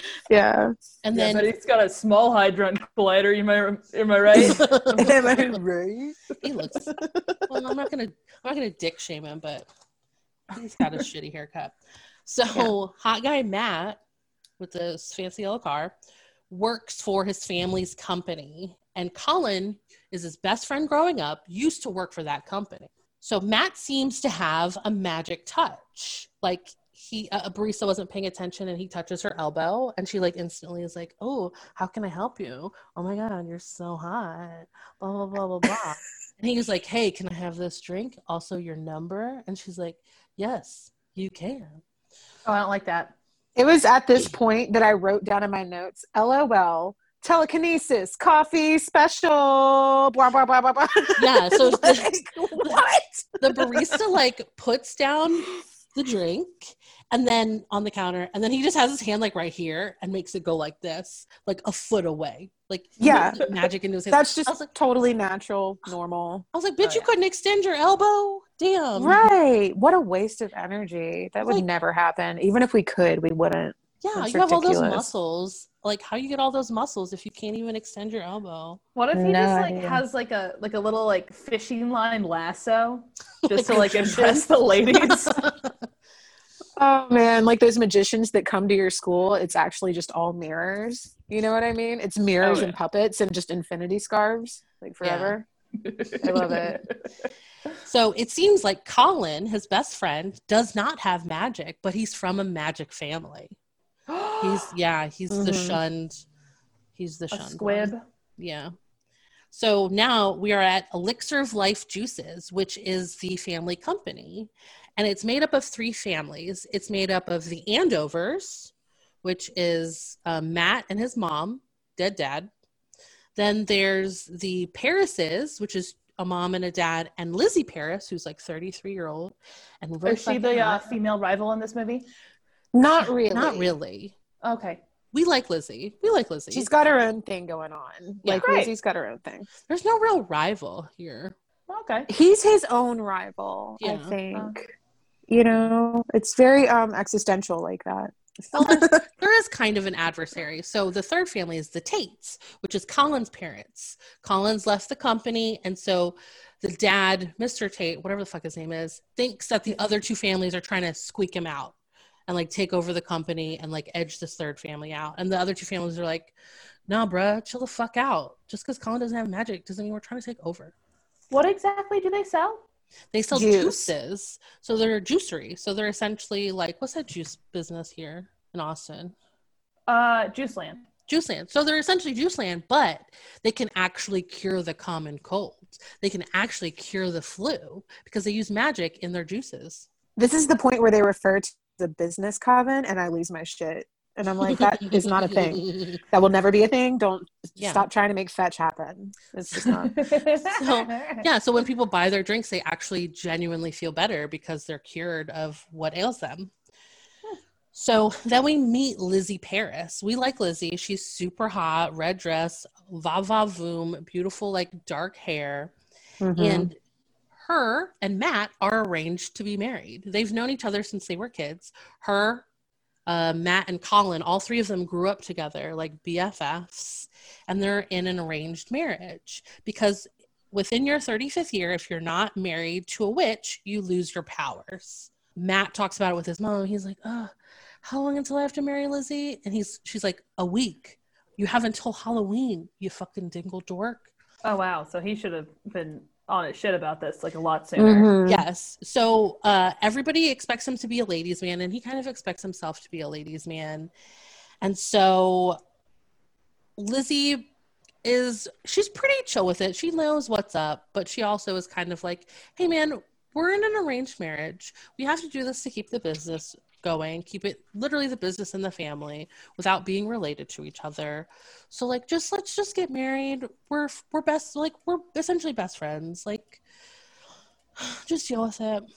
Speaker 3: Yeah.
Speaker 1: And
Speaker 2: yeah,
Speaker 1: then
Speaker 2: but he's got a small hadron collider. You might, am I right?
Speaker 3: Am I right?
Speaker 1: he looks. Well, I'm not gonna. I'm not gonna dick shame him, but he's got a shitty haircut. So yeah. Hot guy Matt with this fancy yellow car works for his family's company, and Colin is his best friend growing up. Used to work for that company. So Matt seems to have a magic touch, like. He a barista wasn't paying attention and he touches her elbow and she like instantly is like, oh, how can I help you? Oh my god, you're so hot, blah blah blah blah blah. And he was like, hey, can I have this drink, also your number? And she's like, yes, you can.
Speaker 2: Oh, I don't like that.
Speaker 3: It was at this point that I wrote down in my notes, LOL, telekinesis, coffee special, blah blah blah blah blah.
Speaker 1: Yeah, so
Speaker 3: like,
Speaker 1: the,
Speaker 3: what
Speaker 1: the barista like puts down the drink and then on the counter, and then he just has his hand like right here and makes it go like this, like a foot away, like
Speaker 3: yeah,
Speaker 1: like, magic into his hand.
Speaker 3: That's just
Speaker 1: like,
Speaker 3: totally natural, normal.
Speaker 1: I was like, bitch,
Speaker 2: oh,
Speaker 1: you
Speaker 2: yeah.
Speaker 1: couldn't extend your elbow, damn.
Speaker 3: Right? What a waste of energy. That would
Speaker 1: Like,
Speaker 3: never happen. Even if we could, we wouldn't.
Speaker 1: Yeah,
Speaker 3: That's
Speaker 1: you have all those
Speaker 3: ridiculous.
Speaker 1: muscles. Like, how you get all those muscles if you can't even extend your elbow?
Speaker 2: What if he
Speaker 3: No
Speaker 2: just like
Speaker 3: idea.
Speaker 2: has like a like a little like fishing line lasso just
Speaker 1: Like
Speaker 2: to like
Speaker 1: a
Speaker 2: impress the ladies?
Speaker 3: Oh man, like those magicians that come to your school, it's actually just all mirrors. You know what I mean? It's mirrors
Speaker 2: Oh, yeah.
Speaker 3: and puppets and just infinity scarves, like forever. I love it.
Speaker 1: So it seems like Colin, his best friend, does not have magic, but he's from a magic family. He's yeah, he's the
Speaker 3: Mhm.
Speaker 1: shunned. He's the
Speaker 2: A
Speaker 1: shunned
Speaker 2: squib.
Speaker 1: one. Yeah. So now we are at Elixir of Life Juices, which is the family company. And it's made up of three families. It's made up of the Andovers, which is uh, Matt and his mom, dead dad. Then there's the Parises, which is a mom and a dad, and Lizzie Paris, who's like thirty-three year old. And really
Speaker 2: Is she the
Speaker 1: fucking
Speaker 2: uh,
Speaker 1: hot.
Speaker 2: female rival in this movie?
Speaker 3: Not really.
Speaker 1: Not really.
Speaker 2: Okay.
Speaker 1: We like Lizzie. We like Lizzie.
Speaker 3: She's got her own thing going on.
Speaker 1: Yeah.
Speaker 3: Like
Speaker 2: Great.
Speaker 3: Lizzie's got her own thing.
Speaker 1: There's no real rival here.
Speaker 2: Okay.
Speaker 3: He's his own rival, I
Speaker 1: Yeah.
Speaker 3: think. You know, it's very um existential like that.
Speaker 1: Well, there's- there is kind of an adversary. So the third family is the Tates, which is Colin's parents. Colin's left the company, and so the dad, Mister Tate, whatever the fuck his name is, thinks that the other two families are trying to squeak him out and like take over the company and like edge this third family out. And the other two families are like, nah, bruh, chill the fuck out. Just because Colin doesn't have magic doesn't mean we're trying to take over.
Speaker 2: What exactly do they sell?
Speaker 1: They sell
Speaker 3: Juice.
Speaker 1: juices. So they're a juicery. So they're essentially like, what's that juice business here in Austin?
Speaker 2: Uh, Juiceland.
Speaker 1: Juiceland. So they're essentially Juiceland, but they can actually cure the common cold. They can actually cure the flu because they use magic in their juices.
Speaker 3: This is the point where they refer to the business coven and I lose my shit And I'm like, that is not a thing. That will never be a thing. Don't
Speaker 1: Yeah.
Speaker 3: stop trying to make fetch happen. It's just not.
Speaker 1: So, yeah, so when people buy their drinks, they actually genuinely feel better because they're cured of what ails them. So then we meet Lizzie Paris. We like Lizzie. She's super hot, red dress, va va voom, beautiful, like dark hair.
Speaker 3: Mm-hmm.
Speaker 1: And her and Matt are arranged to be married. They've known each other since they were kids. Her, uh, Matt, and Colin, all three of them grew up together like B F Fs, and they're in an arranged marriage because within your thirty-fifth year, if you're not married to a witch, you lose your powers. Matt talks about it with his mom. He's like, oh, how long until I have to marry Lizzie? And he's she's like, a week. You have until Halloween, you fucking dingle dork.
Speaker 2: Oh, wow. So he should have been on his shit about this like a lot sooner.
Speaker 3: Mm-hmm.
Speaker 1: Yes. So uh, everybody expects him to be a ladies' man, and he kind of expects himself to be a ladies' man. And so Lizzie is, she's pretty chill with it. She knows what's up, but she also is kind of like, hey, man, we're in an arranged marriage. We have to do this to keep the business going, keep it literally the business and the family without being related to each other. So like, just let's just get married. We're we're best, like we're essentially best friends. Like, just deal with it.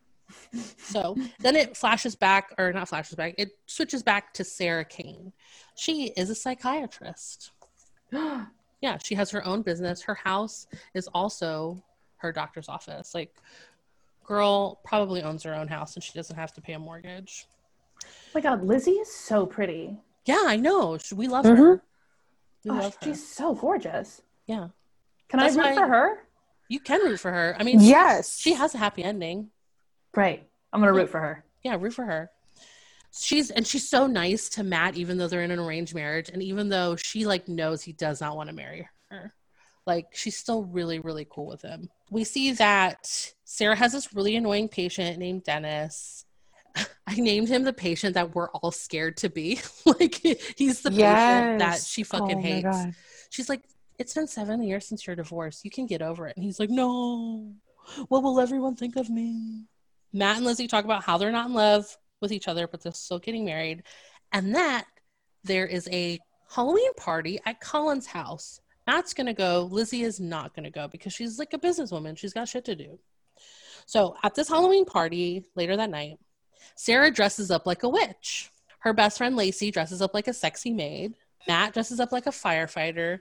Speaker 1: So then it flashes back, or not flashes back, it switches back to Sarah Kane. She is a psychiatrist. Yeah, she has her own business. Her house is also her doctor's office. Like, girl probably owns her own house and she doesn't have to pay a mortgage.
Speaker 2: Oh my God, Lizzie is so pretty.
Speaker 1: Yeah, I know. We love
Speaker 3: Mm-hmm.
Speaker 1: her. We
Speaker 2: Oh,
Speaker 1: love her.
Speaker 2: she's so gorgeous.
Speaker 1: Yeah.
Speaker 2: Can
Speaker 1: That's
Speaker 2: I root
Speaker 1: why-
Speaker 2: for her?
Speaker 1: You can root for her. I mean,
Speaker 3: Yes.
Speaker 1: she has a happy ending.
Speaker 2: Great. I'm going to root for her.
Speaker 1: Yeah, root for her. She's and she's so nice to Matt, even though they're in an arranged marriage, and even though she like knows he does not want to marry her, like she's still really, really cool with him. We see that Sarah has this really annoying patient named Dennis. I named him the patient that we're all scared to be. Like he's the patient that
Speaker 3: Yes.
Speaker 1: she fucking
Speaker 3: Oh my
Speaker 1: hates.
Speaker 3: God.
Speaker 1: She's like, it's been seven years since your divorce. You can get over it. And he's like, no. What will everyone think of me? Matt and Lizzie talk about how they're not in love with each other, but they're still getting married. And that there is a Halloween party at Colin's house. Matt's going to go. Lizzie is not going to go because she's like a businesswoman. She's got shit to do. So at this Halloween party later that night, Sarah dresses up like a witch. Her best friend Lacey dresses up like a sexy maid. Matt dresses up like a firefighter.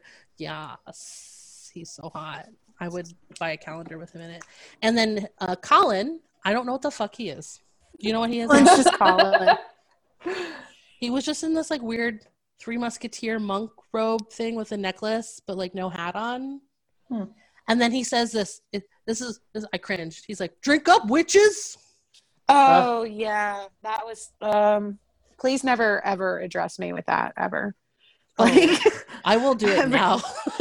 Speaker 1: Yes, he's so hot. I would buy a calendar with him in it. And then uh, Colin, I don't know what the fuck he is. Do you know what he is?
Speaker 3: Let's just call it.
Speaker 1: He was just in this like weird Three Musketeer monk robe thing with a necklace, but like no hat on.
Speaker 2: Hmm.
Speaker 1: And then he says this, it, this is, this, I cringed. He's like, drink up, witches.
Speaker 3: Oh, yeah. That was, um, please never, ever address me with that, ever. Like,
Speaker 1: I will do it now.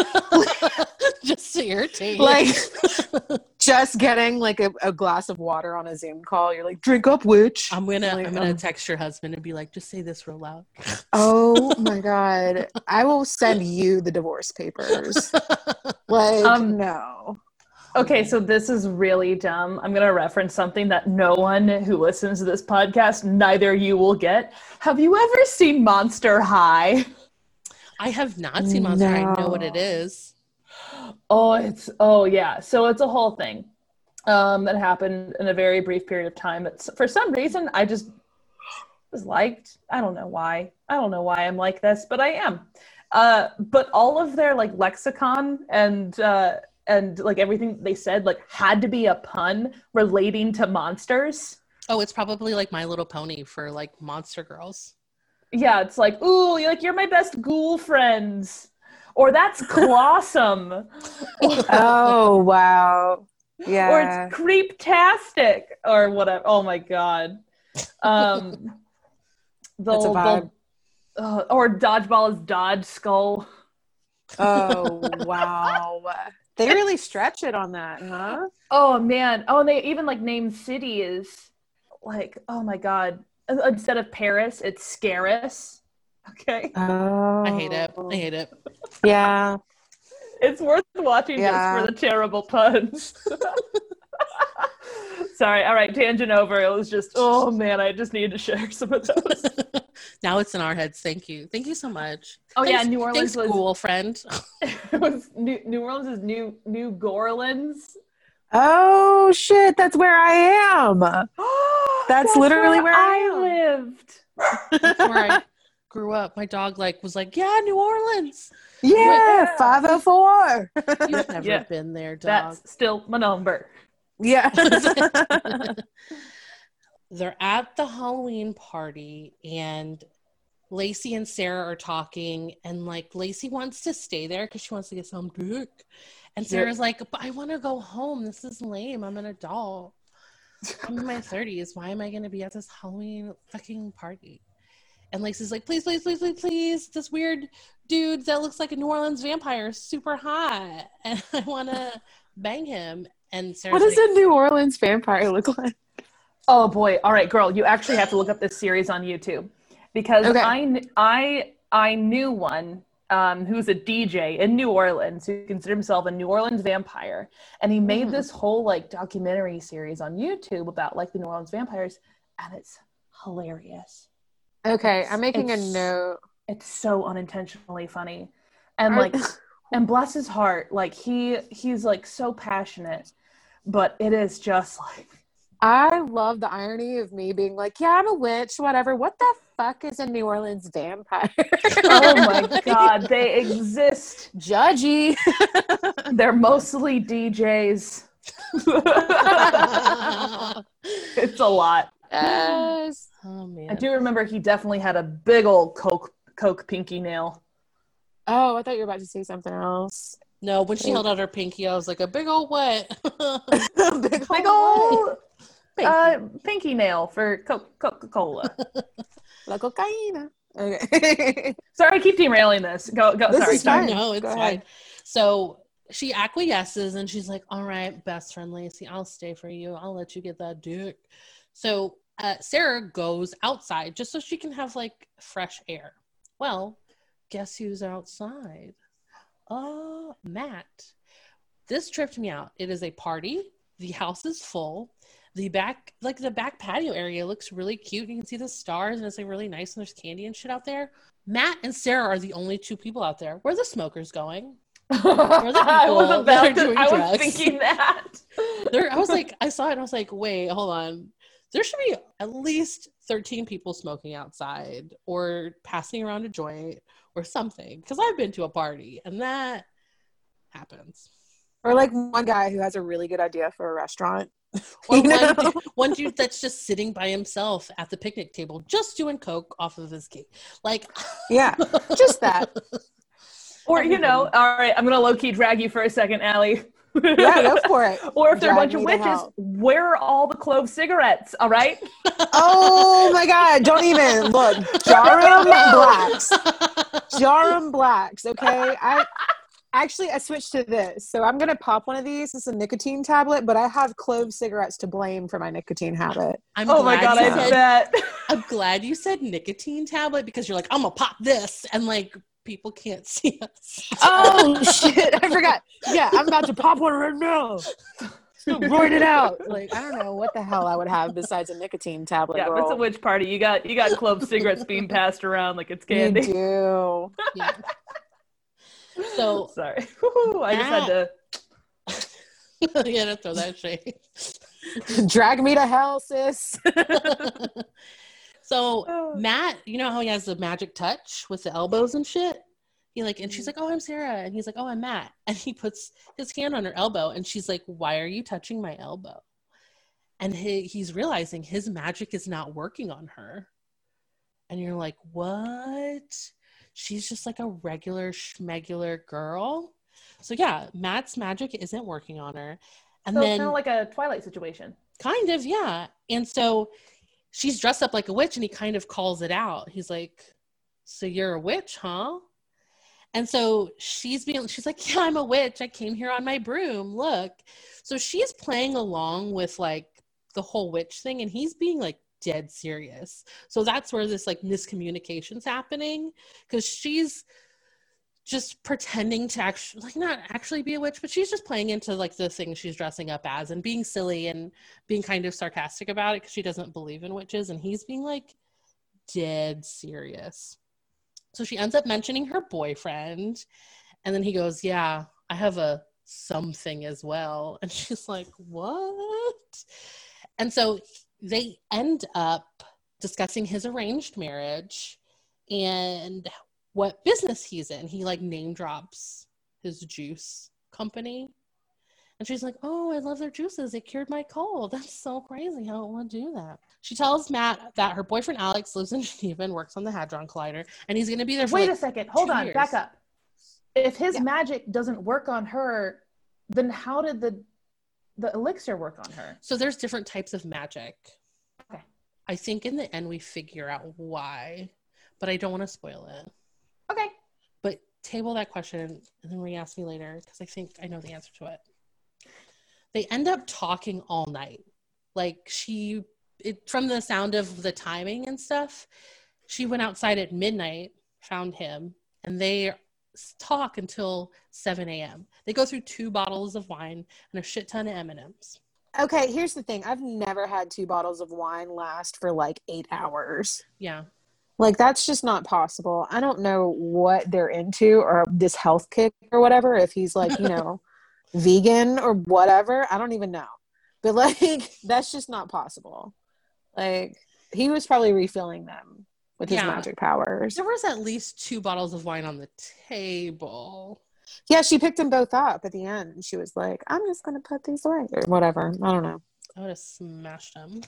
Speaker 1: Just to irritate you.
Speaker 3: like just getting like a, a glass of water on a Zoom call. You're like, drink up, witch.
Speaker 1: I'm gonna
Speaker 3: Like,
Speaker 1: I'm gonna
Speaker 3: um,
Speaker 1: text your husband and be like, just say this real loud.
Speaker 3: Oh my God. I will send you the divorce papers. Like,
Speaker 2: Um,
Speaker 3: no.
Speaker 2: Okay, so this is really dumb. I'm going to reference something that no one who listens to this podcast, neither you will get. Have you ever seen Monster High?
Speaker 1: I have not seen Monster High. I know what it
Speaker 3: No.
Speaker 1: is.
Speaker 2: Oh, it's oh yeah. So it's a whole thing um, that happened in a very brief period of time. It's for some reason I just was liked. I don't know why. I don't know why I'm like this, but I am. Uh, but all of their like lexicon and uh, and like everything they said like had to be a pun relating to monsters.
Speaker 1: Oh, it's probably like My Little Pony for like monster girls.
Speaker 2: Yeah, it's like, ooh, you're like you're my best ghoul friends. Or that's clawsome.
Speaker 3: Oh, wow. Yeah.
Speaker 2: Or it's creeptastic or whatever. Oh my God. Um, the,
Speaker 3: That's a vibe.
Speaker 2: the- uh, or dodgeball is dodge skull.
Speaker 3: Oh, wow. They really stretch it on that, huh?
Speaker 2: Oh man. Oh, and they even like name cities like, oh my God. Instead of Paris, it's Scaris. Okay.
Speaker 3: Oh.
Speaker 1: I hate it. I hate it.
Speaker 3: Yeah.
Speaker 2: It's worth watching
Speaker 3: Yeah.
Speaker 2: just for the terrible puns. Sorry. All right. Tangent over. It was just, oh man, I just needed to share some of those.
Speaker 1: Now it's in our heads. Thank you. Thank you so much.
Speaker 2: Oh
Speaker 1: Thanks,
Speaker 2: yeah, New Orleans
Speaker 1: thanks,
Speaker 2: was
Speaker 1: cool friend.
Speaker 2: it was New, New Orleans is New New Gorleans.
Speaker 3: Oh shit, that's where I am. That's literally where I am.
Speaker 2: lived.
Speaker 1: That's where I grew up. My dog like was like, yeah, New Orleans.
Speaker 3: Yeah,
Speaker 2: Yeah.
Speaker 3: five oh four.
Speaker 1: You've never
Speaker 2: Yeah.
Speaker 1: been there, dog.
Speaker 2: That's still my number.
Speaker 3: Yeah.
Speaker 1: They're at the Halloween party and Lacey and Sarah are talking, and like Lacey wants to stay there because she wants to get some dick. And Sarah's like, but I want to go home. This is lame. I'm an adult. I'm in my thirties. Why am I going to be at this Halloween fucking party? And Lacey's like, please, please, please, please, please. This weird dude that looks like a New Orleans vampire is super hot. And I want to bang him. And Sarah's
Speaker 3: What does
Speaker 1: like,
Speaker 3: a New Orleans vampire look like?
Speaker 2: Oh boy! All right, girl, you actually have to look up this series on YouTube because
Speaker 3: Okay.
Speaker 2: I kn- I I knew one um, who's a D J in New Orleans who considered himself a New Orleans vampire, and he made
Speaker 3: Mm.
Speaker 2: this whole like documentary series on YouTube about like the New Orleans vampires, and it's hilarious.
Speaker 3: Okay,
Speaker 2: It's-
Speaker 3: I'm making a
Speaker 2: it's-
Speaker 3: note.
Speaker 2: It's so unintentionally funny, and
Speaker 3: Are-
Speaker 2: like, and bless his heart, like he he's like so passionate, but it is just like.
Speaker 3: I love the irony of me being like, yeah, I'm a witch, whatever. What the fuck is a New Orleans vampire?
Speaker 2: Oh my god, they exist.
Speaker 3: Judgy.
Speaker 2: They're mostly D Js. It's a lot.
Speaker 3: Yes.
Speaker 1: oh man.
Speaker 2: I do remember he definitely had a big old coke coke pinky nail.
Speaker 3: Oh, I thought you were about to say something else.
Speaker 1: No, when she held out her pinky, I was like, a big old what?
Speaker 3: Big
Speaker 2: Big old
Speaker 1: Pinky.
Speaker 2: uh, pinky nail for co- Coca-Cola.
Speaker 3: La cocaína. Okay.
Speaker 2: Sorry, I keep derailing this. Go, go.
Speaker 3: This
Speaker 2: sorry,
Speaker 3: is
Speaker 2: sorry.
Speaker 3: fine.
Speaker 1: No, it's
Speaker 3: Go
Speaker 1: fine.
Speaker 3: ahead.
Speaker 1: So she acquiesces and she's like, all right, best friend Lacey, I'll stay for you. I'll let you get that dick. So uh, Sarah goes outside just so she can have like fresh air. Well, guess who's outside? Uh, Matt. This tripped me out. It is a party. The house is full. The back, like the back patio area looks really cute. You can see the stars and it's like really nice and there's candy and shit out there. Matt and Sarah are the only two people out there. Where are the smokers going?
Speaker 2: I
Speaker 1: people
Speaker 2: was
Speaker 1: that
Speaker 2: about
Speaker 1: are
Speaker 2: to,
Speaker 1: doing
Speaker 2: I was
Speaker 1: drugs?
Speaker 2: thinking that.
Speaker 1: There, I was like, I saw it and I was like, wait, hold on. There should be at least thirteen people smoking outside or passing around a joint or something. Because I've been to a party and that happens.
Speaker 3: Or like one guy who has a really good idea for a restaurant.
Speaker 1: Or
Speaker 3: You
Speaker 1: one,
Speaker 3: know?
Speaker 1: dude, one dude that's just sitting by himself at the picnic table, just doing coke off of his cake. Like,
Speaker 3: Yeah, just that.
Speaker 2: Or, you know, all right, I'm going to low-key drag you for a second, Allie.
Speaker 3: Yeah, go for it.
Speaker 2: Or if they're a
Speaker 3: Drag
Speaker 2: bunch of
Speaker 3: me to
Speaker 2: witches,
Speaker 3: hell.
Speaker 2: where are all the clove cigarettes, all right?
Speaker 3: Oh my God, don't even look. Jarum Blacks. Jarum Blacks, okay? I actually I switched to this. So I'm gonna pop one of these. It's a nicotine tablet, but I have clove cigarettes to blame for my nicotine habit.
Speaker 1: I'm
Speaker 2: Oh my
Speaker 1: glad
Speaker 2: god,
Speaker 1: you
Speaker 2: I
Speaker 1: said,
Speaker 2: bet.
Speaker 1: I'm glad you said nicotine tablet because you're like, I'm gonna pop this, and like people can't see us.
Speaker 3: Oh shit, I forgot. Yeah, I'm about to pop one right now. Write it out. Like, I don't know what the hell I would have besides a nicotine tablet.
Speaker 2: Yeah, if
Speaker 3: girl.
Speaker 2: it's a witch party, you got you got clove cigarettes being passed around like it's
Speaker 3: You
Speaker 2: candy.
Speaker 3: do.
Speaker 1: Yeah. So
Speaker 2: Sorry. Woo-hoo, I just had to.
Speaker 1: yeah, to throw that shade.
Speaker 3: Drag me to hell, sis.
Speaker 1: So
Speaker 2: Oh.
Speaker 1: Matt, you know how he has the magic touch with the elbows and shit? He like, and she's like, oh, I'm Sarah. And he's like, oh, I'm Matt. And he puts his hand on her elbow and she's like, why are you touching my elbow? And he, he's realizing his magic is not working on her. And you're like, what? She's just like a regular schmegular girl. So yeah, Matt's magic isn't working on her. And
Speaker 2: So
Speaker 1: then
Speaker 2: kind of like a Twilight situation.
Speaker 1: kind of, yeah. And so she's dressed up like a witch and he kind of calls it out. He's like, so you're a witch, huh? And so she's being, she's like, yeah, I'm a witch. I came here on my broom. Look. So she's playing along with like the whole witch thing and he's being like dead serious. So that's where this like miscommunication's happening because she's just pretending to actually like not actually be a witch, but she's just playing into like the thing she's dressing up as and being silly and being kind of sarcastic about it because she doesn't believe in witches. And he's being like dead serious. So she ends up mentioning her boyfriend, and then he goes, yeah, I have a something as well. And she's like, what? And so they end up discussing his arranged marriage and what business he's in. He like name drops his juice company. And she's like, oh, I love their juices. It cured my cold. That's so crazy how it would do that. She tells Matt that her boyfriend Alex lives in Geneva and works on the Hadron Collider, and he's going to be there for
Speaker 2: Wait
Speaker 1: like
Speaker 2: a second. Hold on.
Speaker 1: years.
Speaker 2: Back up. If his
Speaker 3: Yeah.
Speaker 2: magic doesn't work on her, then how did the the elixir work on her?
Speaker 1: So there's different types of magic.
Speaker 2: Okay.
Speaker 1: I think in the end we figure out why, but I don't want to spoil it.
Speaker 2: Okay.
Speaker 1: But table that question and then re-ask me later because I think I know the answer to it. They end up talking all night. Like she, it, from the sound of the timing and stuff, she went outside at midnight, found him, and they talk until seven a.m. They go through two bottles of wine and a shit ton of M and M's.
Speaker 3: Okay, here's the thing. I've never had two bottles of wine last for like eight hours.
Speaker 1: Yeah.
Speaker 3: Like, that's just not possible. I don't know what they're into or this health kick or whatever. If he's like, you know, vegan or whatever. I don't even know. But like, that's just not possible. Like, he was probably refilling them with his
Speaker 1: Yeah.
Speaker 3: magic powers.
Speaker 1: There was at least two bottles of wine on the table.
Speaker 3: Yeah, she picked them both up at the end. She was like, I'm just going to put these away or whatever. I don't know.
Speaker 1: I would have smashed them.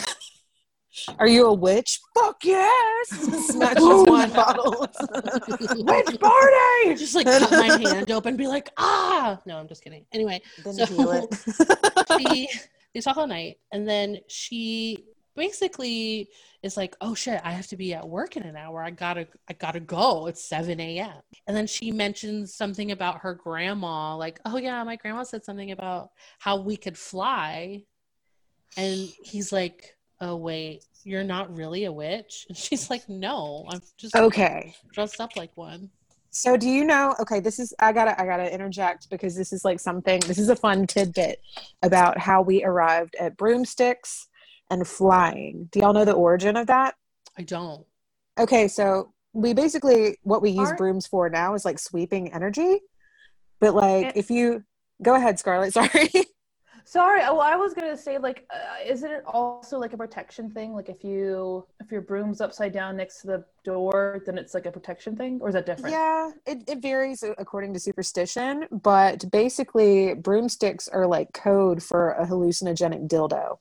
Speaker 3: Are you a witch? Fuck yes! Smash those wine bottles.
Speaker 2: Witch party!
Speaker 1: Just like cut my hand open and be like, ah! No, I'm just kidding. Anyway,
Speaker 3: Then
Speaker 1: so
Speaker 3: heal it.
Speaker 1: she, they talk all night, and then she basically is like, oh shit, I have to be at work in an hour. I gotta, I gotta go. It's seven a.m. And then she mentions something about her grandma, like, oh yeah, my grandma said something about how we could fly. And he's like, oh wait, you're not really a witch? And she's like, no, I'm just
Speaker 3: Okay.
Speaker 1: dressed up like one.
Speaker 3: So do you know, okay, this is, I gotta, I gotta interject because this is like something, this is a fun tidbit about how we arrived at broomsticks and flying. Do y'all know the origin of that?
Speaker 1: I don't.
Speaker 3: Okay, so we basically, what we use
Speaker 2: Are-
Speaker 3: brooms for now is like sweeping energy. But like,
Speaker 2: It-
Speaker 3: if you, go ahead, Scarlett, sorry.
Speaker 2: Sorry. Well, I was gonna say, like, uh, isn't it also like a protection thing? Like, if you if your broom's upside down next to the door, then it's like a protection thing, or is that different?
Speaker 3: Yeah, it, it varies according to superstition, but basically broomsticks are like code for a hallucinogenic dildo.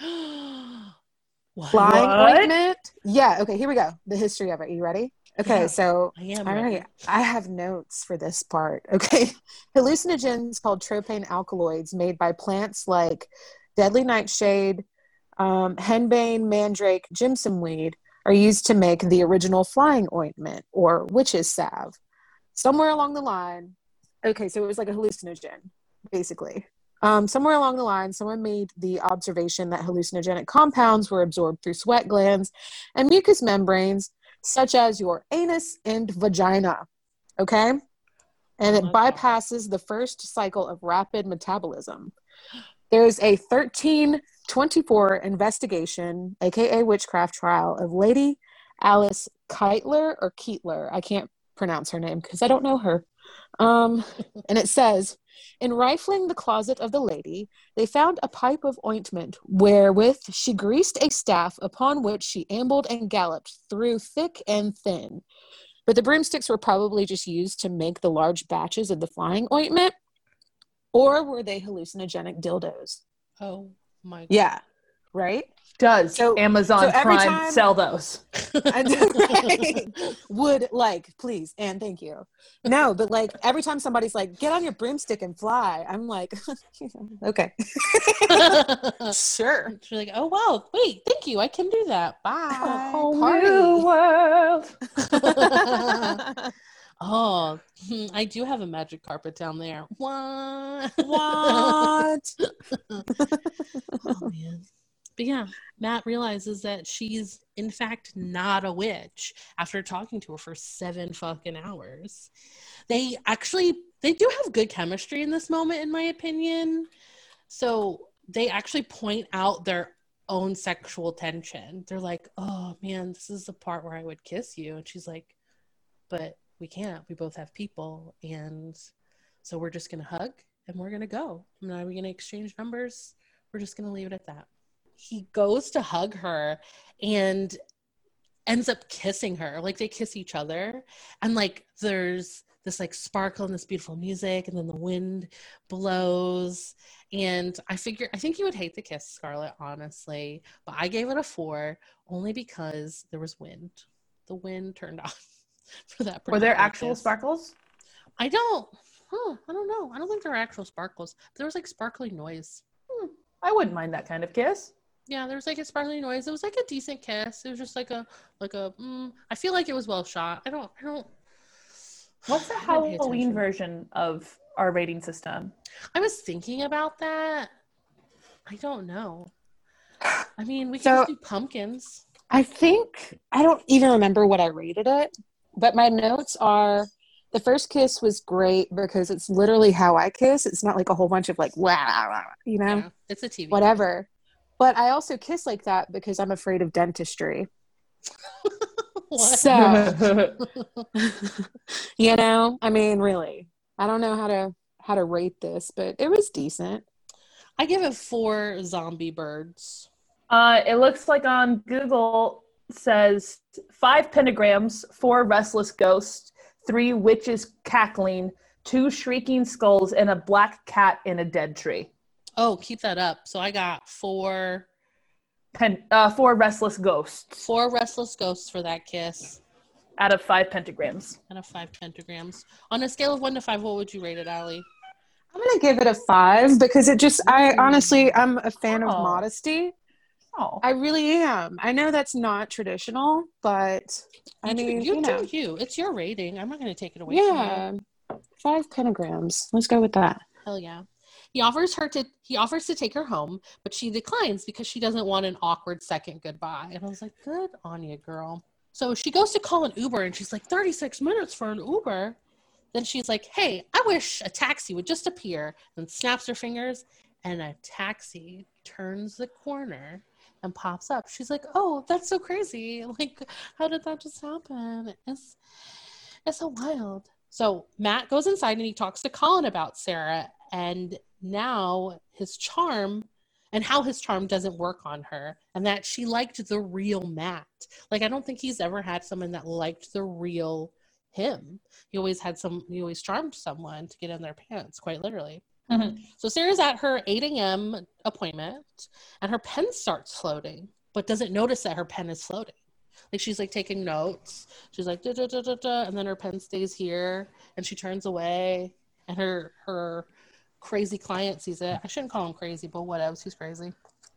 Speaker 1: What?
Speaker 3: Flying
Speaker 2: What?
Speaker 3: ointment? Yeah, okay, here we go. The history of it. You ready? Okay,
Speaker 1: Yeah,
Speaker 3: so
Speaker 1: I am
Speaker 3: all
Speaker 1: ready.
Speaker 3: right, I have notes for this part. Okay. Hallucinogens called tropane alkaloids made by plants like deadly nightshade, um, henbane, mandrake, jimson weed are used to make the original flying ointment or witch's salve. Somewhere along the line, okay, so it was like a hallucinogen, basically. Um, somewhere along the line, someone made the observation that hallucinogenic compounds were absorbed through sweat glands and mucous membranes, such as your anus and vagina. Okay? And it
Speaker 1: Oh, that's
Speaker 3: bypasses the first cycle of rapid metabolism. There's a thirteen twenty-four investigation, aka witchcraft trial, of Lady Alice Keitler or Keitler. I can't pronounce her name because I don't know her. Um, and it says, in rifling the closet of the lady, they found a pipe of ointment wherewith she greased a staff upon which she ambled and galloped through thick and thin. But the broomsticks were probably just used to make the large batches of the flying ointment, or were they hallucinogenic dildos?
Speaker 1: Oh my god.
Speaker 3: Yeah, right?
Speaker 2: Does
Speaker 3: So-
Speaker 2: Amazon
Speaker 3: so every
Speaker 2: Prime
Speaker 3: time-
Speaker 2: sell those?
Speaker 3: I do, right? Would like, please, and thank you. No, but like every time somebody's like, get on your broomstick and fly, I'm like, okay, sure.
Speaker 1: She's like, oh wow, wait, thank you, I can do that. Bye.
Speaker 2: Whole
Speaker 3: party.
Speaker 2: new world.
Speaker 1: Oh, hmm, I do have a magic carpet down there. What?
Speaker 3: What?
Speaker 1: Oh man. But yeah, Matt realizes that she's in fact not a witch after talking to her for seven fucking hours. They actually, they do have good chemistry in this moment, in my opinion. So they actually point out their own sexual tension. They're like, oh man, this is the part where I would kiss you. And she's like, but we can't. We both have people. And so we're just going to hug and we're going to go. And are we going to exchange numbers? We're just going to leave it at that. He goes to hug her and ends up kissing her. Like they kiss each other. And like there's this like sparkle and this beautiful music, and then the wind blows. And I figure, I think you would hate the kiss, Scarlett, honestly, but I gave it a four only because there was wind. The wind turned on for that.
Speaker 2: Were there actual
Speaker 1: kiss.
Speaker 2: sparkles?
Speaker 1: I don't, huh, I don't know. I don't think there were actual sparkles. There was like sparkly noise.
Speaker 2: Hmm, I wouldn't mind that kind of kiss.
Speaker 1: Yeah, there was like a sparkly noise. It was like a decent kiss. It was just like a, like a, mm, I feel like it was well shot. I don't, I don't.
Speaker 2: What's the Halloween version of our rating system?
Speaker 1: I was thinking about that. I don't know. I mean, we can
Speaker 3: So-
Speaker 1: just do pumpkins.
Speaker 3: I think I don't even remember what I rated it, but my notes are the first kiss was great because it's literally how I kiss. It's not like a whole bunch of like wow, you know,
Speaker 1: Yeah, it's a T V.
Speaker 3: whatever. But I also kiss like that because I'm afraid of dentistry.
Speaker 1: What?
Speaker 3: So, you know, I mean, really, I don't know how to how to rate this, but it was decent.
Speaker 1: I give it four zombie birds.
Speaker 2: Uh, it looks like on Google says five pentagrams, four restless ghosts, three witches cackling, two shrieking skulls, and a black cat in a dead tree.
Speaker 1: Oh, keep that up. So I got four,
Speaker 2: Pen- uh, four restless ghosts
Speaker 1: four restless ghosts for that kiss
Speaker 2: out of five pentagrams.
Speaker 1: out of five pentagrams. On a scale of one to five, what would you rate it, Allie?
Speaker 3: I'm gonna give it a five because it just I honestly I'm a fan of
Speaker 2: Oh.
Speaker 3: modesty.
Speaker 2: Oh,
Speaker 3: I really am. I know that's not traditional, but I
Speaker 1: You do-
Speaker 3: mean,
Speaker 1: you,
Speaker 3: you know,
Speaker 1: do you. It's your rating. I'm not going to take it away from you.
Speaker 3: yeah, five pentagrams. Let's go with that.
Speaker 1: Hell yeah. He offers her to he offers to take her home, but she declines because she doesn't want an awkward second goodbye. And I was like, good on you, girl. So she goes to call an Uber and she's like, thirty-six minutes for an Uber. Then she's like, hey, I wish a taxi would just appear, and snaps her fingers, and a taxi turns the corner and pops up. She's like, oh, that's so crazy. Like, how did that just happen? It's it's so wild. So Matt goes inside and he talks to Colin about Sarah and now his charm and how his charm doesn't work on her, and that she liked the real Matt. Like, I don't think he's ever had someone that liked the real him. He always had some, he always charmed someone to get in their pants, quite literally.
Speaker 2: Mhm.
Speaker 1: So Sarah's at her eight a.m. appointment and her pen starts floating, but doesn't notice that her pen is floating. Like, she's like taking notes. She's like, da, da, da, da, da, and then her pen stays here and she turns away, and her her crazy client sees it. I shouldn't call him crazy, but whatever, he's crazy.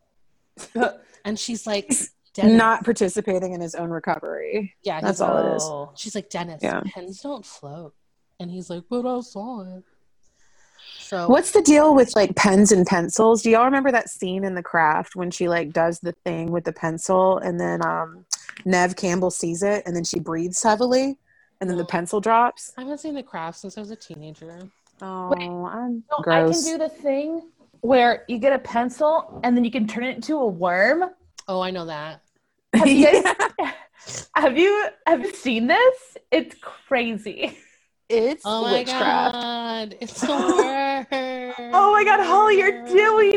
Speaker 1: And she's like, Dennis.
Speaker 3: Not participating in his own recovery.
Speaker 1: Yeah, he's
Speaker 3: That's
Speaker 1: like,
Speaker 3: all it is.
Speaker 2: Oh.
Speaker 1: she's like, Dennis,
Speaker 3: Yeah.
Speaker 1: pens don't float. And he's like, but I saw it. So
Speaker 3: What's the deal with like pens and pencils? Do y'all remember that scene in The Craft when she like does the thing with the pencil and then um, Nev Campbell sees it and then she breathes heavily and then
Speaker 1: No.
Speaker 3: the pencil drops?
Speaker 1: I haven't seen The Craft since I was a teenager.
Speaker 3: Oh,
Speaker 2: Wait.
Speaker 3: I'm
Speaker 2: So I
Speaker 3: gross.
Speaker 2: can do the thing where you get a pencil and then you can turn it into a worm.
Speaker 1: Oh, I know that.
Speaker 2: Have you guys,
Speaker 3: Yeah.
Speaker 2: have you have you seen this? It's crazy.
Speaker 3: It's
Speaker 1: Oh my
Speaker 3: witchcraft.
Speaker 1: god, it's the worst.
Speaker 2: Oh my god, Holly, you're doing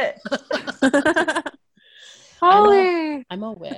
Speaker 2: it.
Speaker 3: Holly,
Speaker 1: I'm a witch.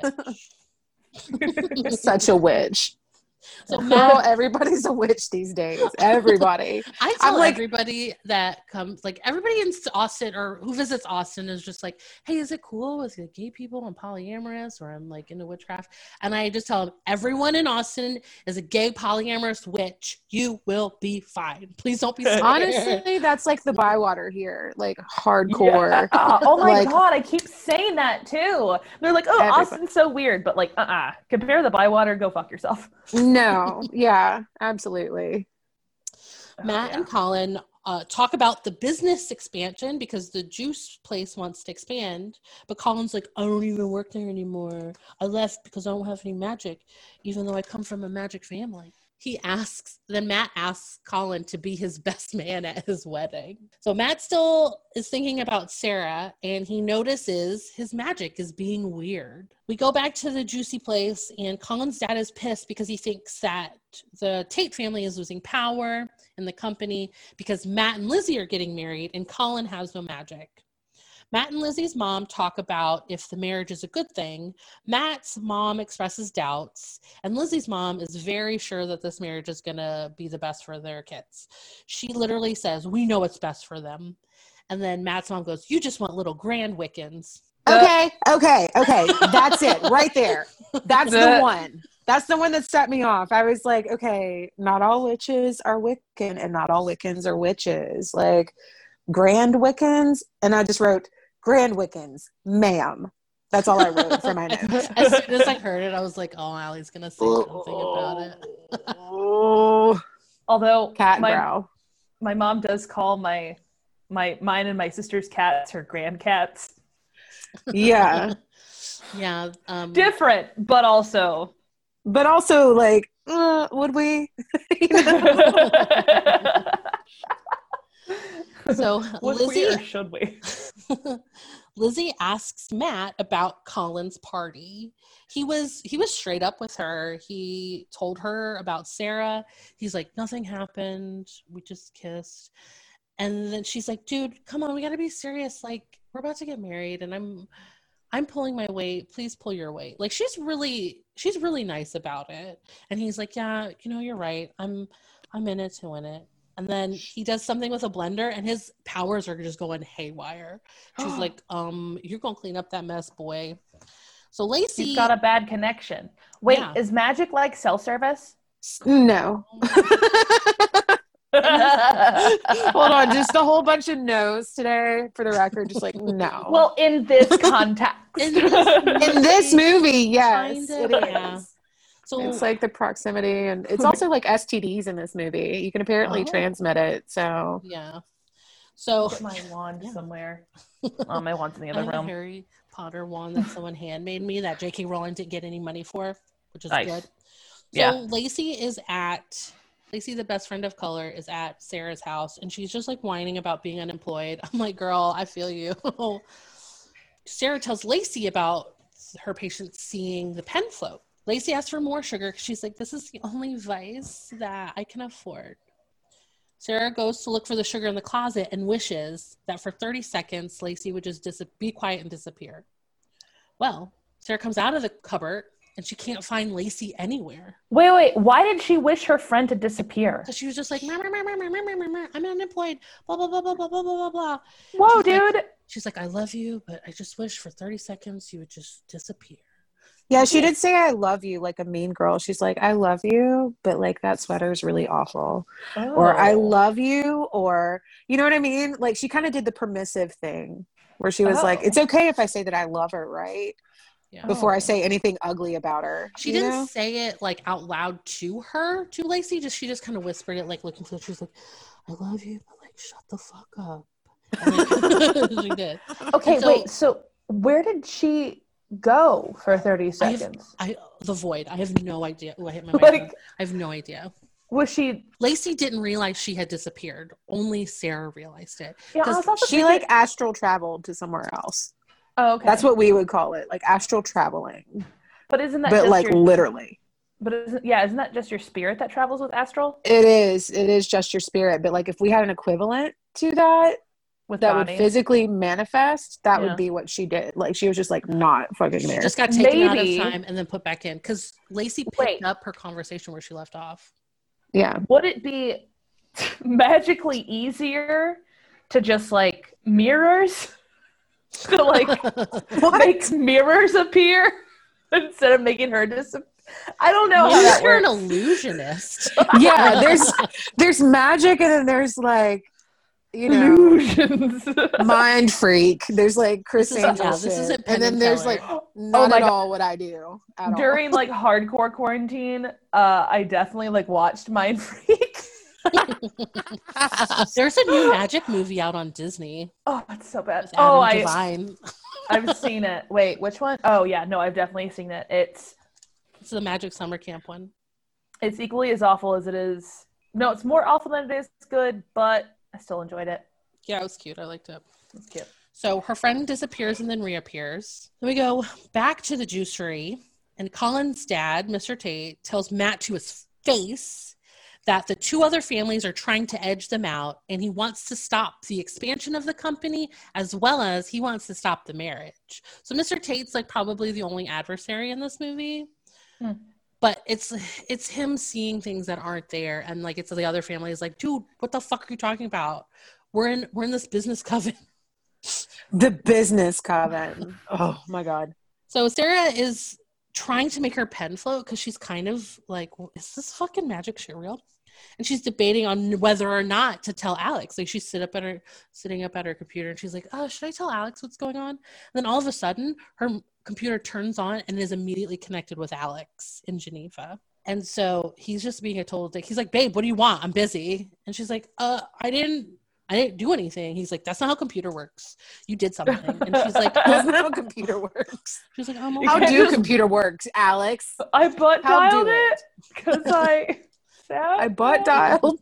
Speaker 3: you're such a witch.
Speaker 1: So
Speaker 3: Girl,
Speaker 1: Matt,
Speaker 3: everybody's a witch these days. Everybody.
Speaker 1: I tell
Speaker 3: I'm like-
Speaker 1: everybody that comes, like everybody in Austin or who visits Austin is just like, hey, is it cool with the gay people and polyamorous, or I'm like into witchcraft? And I just tell them, everyone in Austin is a gay polyamorous witch. You will be fine. Please don't be scared.
Speaker 3: Honestly, that's like the Bywater here, like hardcore.
Speaker 2: Yeah. Oh my
Speaker 3: Like-
Speaker 2: god, I keep saying that too. They're like, oh,
Speaker 3: Everybody.
Speaker 2: Austin's so weird, but like, uh-uh. Compare the Bywater, go fuck yourself.
Speaker 3: No, yeah, absolutely.
Speaker 1: Matt
Speaker 2: Oh, yeah.
Speaker 1: and Colin uh, talk about the business expansion because the juice place wants to expand, but Colin's like, I don't even work there anymore. I left because I don't have any magic, even though I come from a magic family. he asks, then Matt asks Colin to be his best man at his wedding. So Matt still is thinking about Sarah, and he notices his magic is being weird. We go back to the Juicy place, and Colin's dad is pissed because he thinks that the Tate family is losing power in the company because Matt and Lizzie are getting married, and Colin has no magic. Matt and Lizzie's mom talk about if the marriage is a good thing. Matt's mom expresses doubts, and Lizzie's mom is very sure that this marriage is going to be the best for their kids. She literally says, we know what's best for them. And then Matt's mom goes, you just want little grand Wiccans.
Speaker 3: Okay, okay, okay. That's it right there. That's the one. That's the one that set me off. I was like, okay, not all witches are Wiccan and not all Wiccans are witches. Like, grand Wiccans. And I just wrote, grand Wiccans, ma'am. That's all I wrote for my notes.
Speaker 1: As soon as I heard it, I was like, oh, Allie's going to say something about it.
Speaker 3: Oh,
Speaker 2: Although
Speaker 3: cat
Speaker 2: my,
Speaker 3: brow.
Speaker 2: my mom does call my my mine and my sister's cats her grand cats.
Speaker 3: Yeah.
Speaker 1: Yeah. Um,
Speaker 2: Different, but also.
Speaker 3: But also, like, uh, would we?
Speaker 1: So
Speaker 2: Would
Speaker 1: Lizzie,
Speaker 2: we or should we?
Speaker 1: Lizzie asks Matt about Colin's party. He was he was straight up with her. He told her about Sarah. He's like, nothing happened. We just kissed. And then she's like, dude, come on, we gotta be serious. Like, we're about to get married, and I'm I'm pulling my weight. Please pull your weight. Like, she's really she's really nice about it. And he's like, yeah, you know, you're right. I'm I'm in it to win it. And then he does something with a blender, and his powers are just going haywire. She's like, um, you're going to clean up that mess, boy. So Lacey...
Speaker 2: He's got a bad connection. Wait,
Speaker 1: Yeah.
Speaker 2: is magic like cell service?
Speaker 3: No. Hold on, just a whole bunch of no's today for the record. Just like, no.
Speaker 2: Well, in this context.
Speaker 1: In this
Speaker 3: in this movie, yes.
Speaker 1: Kind of,
Speaker 3: it
Speaker 1: yeah.
Speaker 3: is.
Speaker 1: So
Speaker 3: It's like the proximity, and it's also like S T Ds in this movie. You can apparently
Speaker 1: Oh.
Speaker 3: transmit it. So
Speaker 1: yeah. So
Speaker 2: Get my wand
Speaker 1: Yeah.
Speaker 2: somewhere. Oh, my wand's in the
Speaker 1: I
Speaker 2: other
Speaker 1: have a
Speaker 2: room.
Speaker 1: Harry Potter wand that someone handmade me that J K Rowling didn't get any money for, which is
Speaker 2: Nice.
Speaker 1: good. So
Speaker 2: Yeah.
Speaker 1: Lacey is at Lacey, the best friend of color, is at Sarah's house, and she's just like whining about being unemployed. I'm like, girl, I feel you. Sarah tells Lacey about her patient seeing the pen float. Lacey asks for more sugar because she's like, this is the only vice that I can afford. Sarah goes to look for the sugar in the closet and wishes that for thirty seconds, Lacey would just dis- be quiet and disappear. Well, Sarah comes out of the cupboard and she can't find Lacey anywhere.
Speaker 2: Wait, wait. Why did she wish her friend to disappear?
Speaker 1: Because she was just like, "Meh, meh, meh, meh, meh, meh, meh, meh. I'm unemployed, blah, blah, blah, blah, blah, blah, blah, blah.
Speaker 2: Whoa,
Speaker 1: She's like-
Speaker 2: dude.
Speaker 1: She's like, I love you, but I just wish for thirty seconds you would just disappear.
Speaker 3: yeah, she did say I love you like a mean girl. She's like, I love you, but like that sweater is really awful. Or I
Speaker 2: Oh.
Speaker 3: love you, or you know what I mean? Like she kind of did the permissive thing where she was like,
Speaker 2: Oh.
Speaker 3: it's okay if I say that I love her, right?
Speaker 1: Yeah.
Speaker 3: Before I
Speaker 2: Oh.
Speaker 3: say anything ugly about her.
Speaker 1: She
Speaker 3: you
Speaker 1: didn't
Speaker 3: know?
Speaker 1: say it like out loud to her, to Lacey. Just she just kind of whispered it, like looking for. She was like, "I love you, but like shut the fuck up." And, like, she did.
Speaker 2: Okay,
Speaker 1: So-
Speaker 2: wait. So where did she go for thirty
Speaker 1: I have-
Speaker 2: seconds?
Speaker 1: I the void. I have no idea. Oh, I hit my
Speaker 2: Like-
Speaker 1: microphone. I have no idea.
Speaker 2: Was she?
Speaker 1: Lacey didn't realize she had disappeared. Only Sarah realized it.
Speaker 2: Yeah, I
Speaker 1: 'Cause
Speaker 2: was also
Speaker 3: She
Speaker 2: thinking-
Speaker 3: like astral traveled to somewhere else.
Speaker 2: Oh, okay.
Speaker 3: That's what we would call it, like astral traveling.
Speaker 2: But isn't that
Speaker 3: But
Speaker 2: just
Speaker 3: like
Speaker 2: your,
Speaker 3: literally.
Speaker 2: But isn't yeah? Isn't that just your spirit that travels with astral?
Speaker 3: It is. It is just your spirit. But like if we had an equivalent to that
Speaker 2: With
Speaker 3: that
Speaker 2: body?
Speaker 3: would physically manifest, that
Speaker 2: Yeah.
Speaker 3: would be what she did. Like she was just like not fucking
Speaker 1: She
Speaker 3: there.
Speaker 1: just got taken
Speaker 2: Maybe-
Speaker 1: out of time and then put back in because Lacey picked
Speaker 2: Wait.
Speaker 1: up her conversation where she left off.
Speaker 3: Yeah.
Speaker 2: Would it be magically easier to just like mirrors to like make mirrors appear instead of making her disappear? I don't know how
Speaker 1: Maybe
Speaker 2: that
Speaker 1: you're an
Speaker 2: works.
Speaker 1: illusionist.
Speaker 3: Yeah, there's there's magic and then there's like you know
Speaker 2: Illusions.
Speaker 3: mind freak. There's like Chris
Speaker 1: This is-
Speaker 3: Angel
Speaker 1: yeah, this
Speaker 3: shit.
Speaker 1: isn't Penn
Speaker 3: and then
Speaker 1: and
Speaker 3: there's
Speaker 1: Teller.
Speaker 3: like not
Speaker 2: my
Speaker 3: at
Speaker 2: God.
Speaker 3: all what I do at all.
Speaker 2: During like hardcore quarantine, uh, I definitely like watched Mind Freak.
Speaker 1: There's a new magic movie out on Disney.
Speaker 2: Oh, it's so bad.
Speaker 1: With Adam
Speaker 2: Oh, I
Speaker 1: Devine.
Speaker 2: I've seen it. Wait, which one? Oh yeah, no, I've definitely seen it. It's
Speaker 1: It's the Magic Summer Camp one.
Speaker 2: It's equally as awful as it is. No, it's more awful than it is good, but I still enjoyed it.
Speaker 1: Yeah, it was cute. I liked it.
Speaker 2: It's cute.
Speaker 1: So her friend disappears and then reappears. Then we go back to the juicery, and Colin's dad, Mister Tate, tells Matt to his face that the two other families are trying to edge them out, and he wants to stop the expansion of the company as well as he wants to stop the marriage. So Mister Tate's like probably the only adversary in this movie. Hmm. But it's it's him seeing things that aren't there, and like it's the other family is like, dude, what the fuck are you talking about? We're in we're in this business coven.
Speaker 3: The business coven. Oh my god.
Speaker 1: So Sarah is trying to make her pen float because she's kind of like, well, is this fucking magic shit real? And she's debating on whether or not to tell Alex. Like she's sit up at her sitting up at her computer, and she's like, oh, should I tell Alex what's going on? And then all of a sudden, her computer turns on and is immediately connected with Alex in Geneva. And so he's just being a total dick. He's like, babe, what do you want? I'm busy. And she's like, uh, I didn't, I didn't do anything. He's like, that's not how computer works. You did something. And she's like,
Speaker 3: that's not how computer works.
Speaker 1: She's like, I'm
Speaker 3: how
Speaker 1: okay.
Speaker 3: do computer works, Alex?
Speaker 2: I butt dialed it because I,
Speaker 3: I butt dialed.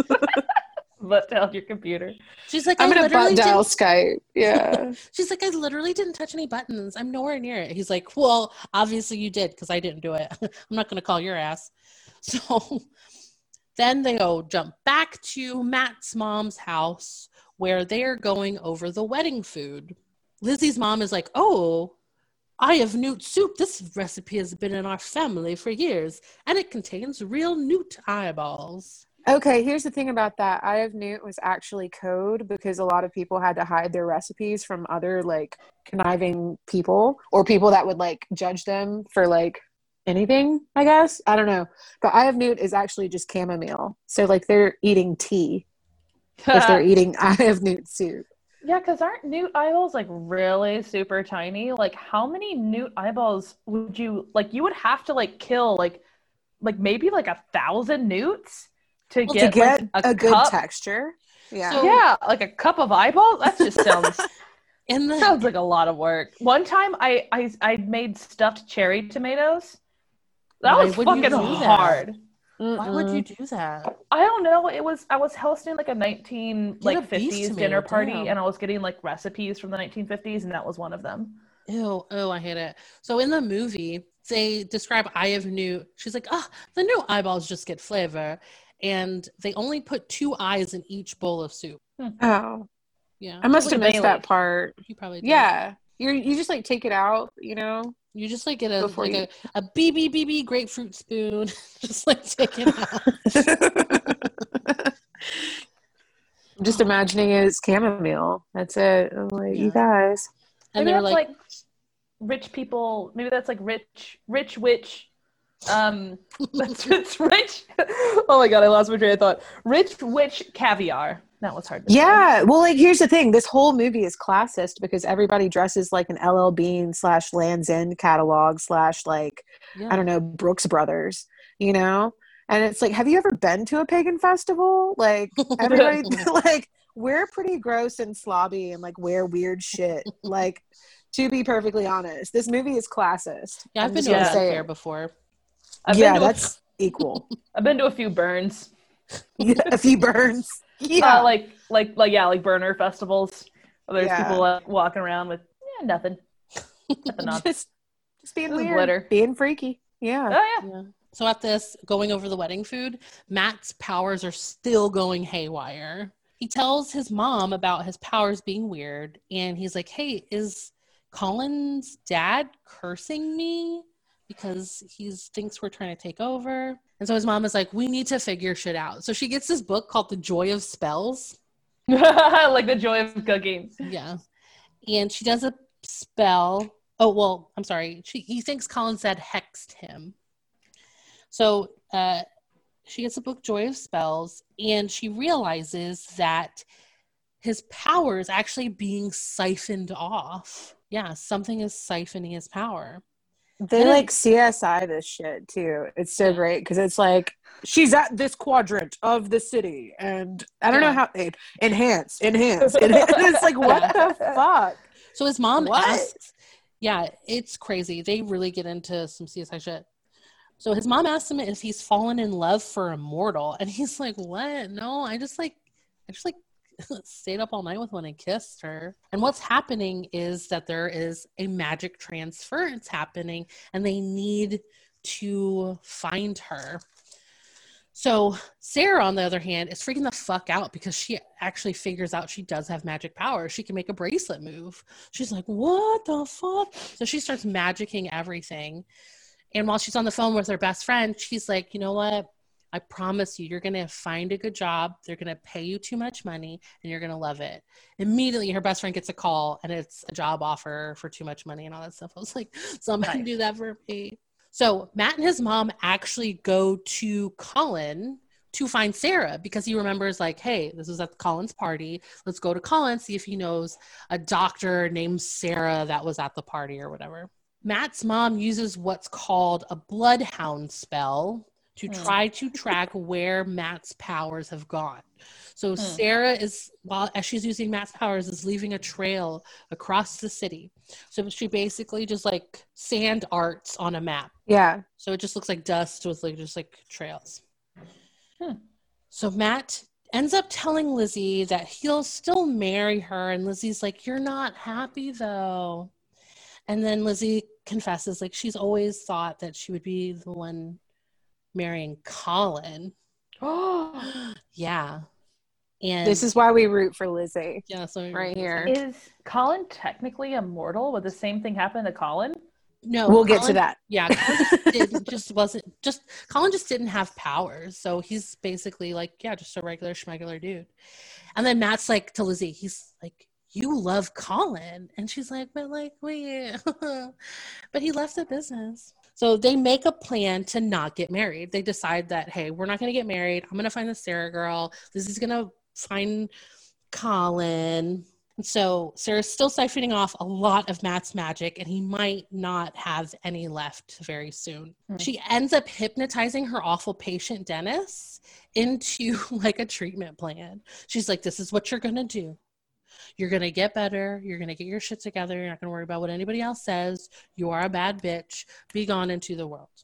Speaker 2: Butt dialed your computer.
Speaker 1: She's like,
Speaker 3: I'm
Speaker 1: I
Speaker 3: gonna butt dial
Speaker 1: didn't...
Speaker 3: Skype. Yeah.
Speaker 1: She's like, I literally didn't touch any buttons. I'm nowhere near it. He's like, well, obviously you did because I didn't do it. I'm not gonna call your ass. So then they go jump back to Matt's mom's house where they're going over the wedding food. Lizzie's mom is like, oh, Eye of Newt soup. This recipe has been in our family for years, and it contains real newt eyeballs.
Speaker 3: Okay, here's the thing about that. Eye of Newt was actually code because a lot of people had to hide their recipes from other like conniving people or people that would like judge them for like anything, I guess. I don't know. But Eye of Newt is actually just chamomile. So like they're eating tea if they're eating Eye of Newt soup.
Speaker 2: Yeah, because aren't newt eyeballs like really super tiny? Like how many newt eyeballs would you like you would have to like kill like like maybe like a thousand newts to
Speaker 3: well,
Speaker 2: get,
Speaker 3: to get
Speaker 2: like, a,
Speaker 3: a good
Speaker 2: cup?
Speaker 3: texture. Yeah.
Speaker 2: So, yeah, like a cup of eyeballs? That just sounds
Speaker 1: and the-
Speaker 2: sounds like a lot of work. One time I I, I made stuffed cherry tomatoes. That
Speaker 1: Why
Speaker 2: was
Speaker 1: would you
Speaker 2: fucking
Speaker 1: do that?
Speaker 2: hard.
Speaker 1: Why would you do that?
Speaker 2: I don't know. It was I was hosting like a nineteen
Speaker 1: Get a
Speaker 2: like
Speaker 1: beef
Speaker 2: fifties
Speaker 1: tomato,
Speaker 2: dinner party,
Speaker 1: damn.
Speaker 2: and I was getting like recipes from the nineteen fifties, and that was one of them.
Speaker 1: Ew, oh, I hate it. So in the movie, they describe Eye of Newt. She's like, ah, oh, the new eyeballs just get flavor. And they only put two eyes in each bowl of soup.
Speaker 3: Oh.
Speaker 1: Yeah.
Speaker 3: I must have
Speaker 2: Like
Speaker 3: missed
Speaker 2: Bailey.
Speaker 3: that part.
Speaker 1: You probably did.
Speaker 3: Yeah. You you just like take it out, you know?
Speaker 1: You just like get a
Speaker 3: Before
Speaker 1: like
Speaker 3: you-
Speaker 1: a, a B B B B grapefruit spoon. Just like take it out.
Speaker 3: I'm just imagining it as chamomile. That's it. I'm like,
Speaker 1: Yeah.
Speaker 3: you guys.
Speaker 1: And
Speaker 2: Maybe
Speaker 1: they're
Speaker 2: that's
Speaker 1: like,
Speaker 2: like, rich people. Maybe that's like rich, rich witch. Um, that's it's rich. Oh my god, I lost my train of thought. Rich witch caviar. That was hard to say.
Speaker 3: Yeah. Well, like, here's the thing. This whole movie is classist because everybody dresses like an L L Bean slash Land's End catalog slash like,
Speaker 1: yeah.
Speaker 3: I don't know, Brooks Brothers, you know? And it's like, have you ever been to a pagan festival? Like, everybody, like, we're pretty gross and slobby and like wear weird shit. Like, to be perfectly honest, this movie is classist.
Speaker 1: Yeah, I've
Speaker 3: I'm
Speaker 1: been
Speaker 3: just
Speaker 1: to a
Speaker 3: gonna
Speaker 1: Red
Speaker 3: say
Speaker 1: fair
Speaker 3: it.
Speaker 1: before.
Speaker 2: I've
Speaker 3: Yeah,
Speaker 2: been to
Speaker 3: that's equal.
Speaker 2: A, I've been to a few burns.
Speaker 3: Yeah, a few burns. Yeah.
Speaker 2: Uh, like like like yeah, like burner festivals. Where there's
Speaker 3: Yeah.
Speaker 2: people like, walking around with yeah, nothing. Nothing on.
Speaker 3: just, just being
Speaker 2: Just
Speaker 3: weird.
Speaker 2: glitter.
Speaker 3: Being freaky. Yeah.
Speaker 2: Oh yeah.
Speaker 1: Yeah. So at this, going over the wedding food, Matt's powers are still going haywire. He tells his mom about his powers being weird, and he's like, hey, is Colin's dad cursing me? Because he thinks we're trying to take over. And so his mom is like, we need to figure shit out. So she gets this book called The Joy of Spells.
Speaker 2: Like the joy of cooking.
Speaker 1: Yeah. And she does a spell. Oh, well, I'm sorry. She, he thinks Colin said hexed him. So uh, she gets the book Joy of Spells, and she realizes that his power is actually being siphoned off. Yeah, something is siphoning his power.
Speaker 3: They
Speaker 1: And
Speaker 3: like C S I this shit too. It's so great because it's like she's at this quadrant of the city, and I don't
Speaker 1: Yeah.
Speaker 3: know how it enhance, enhance, enhance. It's like what the fuck?
Speaker 1: So his mom
Speaker 3: What?
Speaker 1: asks, yeah, it's crazy. They really get into some C S I shit. So his mom asks him if he's fallen in love for a mortal, and he's like, what? No, I just like, I just like stayed up all night with one and kissed her. And what's happening is that there is a magic transference happening, and they need to find her. So Sarah, on the other hand, is freaking the fuck out because she actually figures out she does have magic powers. She can make a bracelet move. She's like, what the fuck? So she starts magicking everything. And while she's on the phone with her best friend, she's like, you know what? I promise you, you're going to find a good job. They're going to pay you too much money and you're going to love it. Immediately, her best friend gets a call and it's a job offer for too much money and all that stuff. I was like, somebody
Speaker 2: Nice.
Speaker 1: do that for me. So Matt and his mom actually go to Colin to find Sarah because he remembers like, hey, this was at Colin's party. Let's go to Colin, see if he knows a doctor named Sarah that was at the party or whatever. Matt's mom uses what's called a bloodhound spell to
Speaker 2: Hmm.
Speaker 1: try to track where Matt's powers have gone. So
Speaker 2: Hmm.
Speaker 1: Sarah is, while as she's using Matt's powers, is leaving a trail across the city. So she basically just like sand arts on a map.
Speaker 3: Yeah.
Speaker 1: So it just looks like dust with like just like trails.
Speaker 2: Hmm.
Speaker 1: So Matt ends up telling Lizzie that he'll still marry her, and Lizzie's like, "You're not happy though." And then Lizzie confesses like she's always thought that she would be the one marrying Colin.
Speaker 2: Oh,
Speaker 1: Yeah. And
Speaker 3: This is why we root for Lizzie.
Speaker 1: yeah, so
Speaker 3: Right here.
Speaker 2: is Colin technically immortal? Would the same thing happen to Colin?
Speaker 1: No,
Speaker 3: We'll get to
Speaker 1: Colin-
Speaker 3: that.
Speaker 1: Yeah, Colin just, did, just wasn't just Colin just didn't have powers, so he's basically like, yeah, just a regular schmegular dude. And then Matt's like to Lizzie, he's like, "You love Colin," and she's like, "But like, wait," but he left the business. So they make a plan to not get married. They decide that, hey, we're not going to get married. I'm going to find the Sarah girl. Lizzie's going to find Colin. And so Sarah's still siphoning off a lot of Matt's magic, and he might not have any left very soon.
Speaker 2: Hmm.
Speaker 1: She ends up hypnotizing her awful patient, Dennis, into like a treatment plan. She's like, this is what you're going to do. You're going to get better. You're going to get your shit together. You're not going to worry about what anybody else says. You are a bad bitch. Be gone into the world.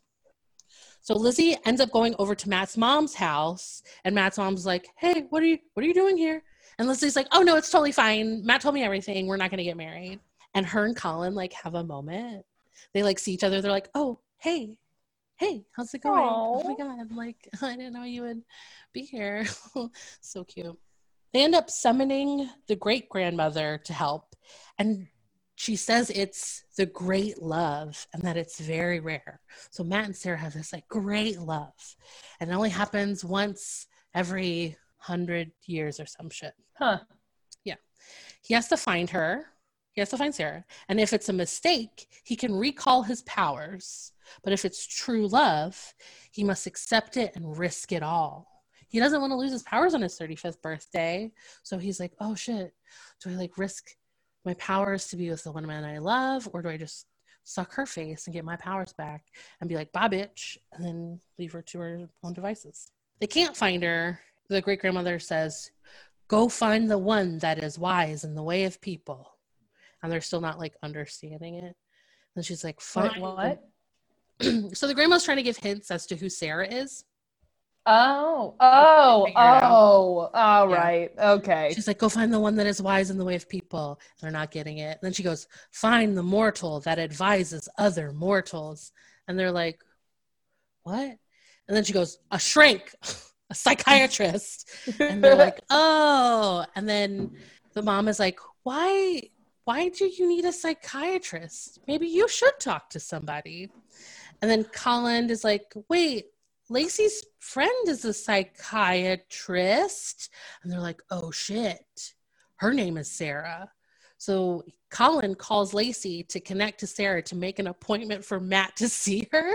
Speaker 1: So Lizzie ends up going over to Matt's mom's house, and Matt's mom's like, hey, what are you, what are you doing here? And Lizzie's like, oh, no, it's totally fine. Matt told me everything. We're not going to get married. And her and Colin, like, have a moment. They, like, see each other. They're like, oh, hey, hey, how's it going?
Speaker 2: Aww.
Speaker 1: Oh, my God. Like, I didn't know you would be here. So cute. They end up summoning the great-grandmother to help. And she says it's the great love and that it's very rare. So Matt and Sarah have this, like, great love. And it only happens once every hundred years or some shit.
Speaker 2: Huh.
Speaker 1: Yeah. He has to find her. He has to find Sarah. And if it's a mistake, he can recall his powers. But if it's true love, he must accept it and risk it all. He doesn't want to lose his powers on his thirty-fifth birthday. So he's like, oh shit, do I like risk my powers to be with the one man I love? Or do I just suck her face and get my powers back and be like, bye bitch, and then leave her to her own devices? They can't find her. The great grandmother says, go find the one that is wise in the way of people. And they're still not like understanding it. And she's like,
Speaker 2: Wait,
Speaker 1: find
Speaker 2: what?
Speaker 1: the- so the grandma's trying to give hints as to who Sarah is.
Speaker 2: Oh, oh,
Speaker 1: Figure it out.
Speaker 2: oh, all
Speaker 1: Yeah.
Speaker 2: right. Okay.
Speaker 1: She's like, go find the one that is wise in the way of people. They're not getting it. And then she goes, find the mortal that advises other mortals. And they're like, what? And then she goes, a shrink, a psychiatrist. And they're like, oh. And then the mom is like, why, why do you need a psychiatrist? Maybe you should talk to somebody. And then Colin is like, wait, Lacey's friend is a psychiatrist. And they're like, oh shit, her name is Sarah. So Colin calls Lacey to connect to Sarah to make an appointment for Matt to see her.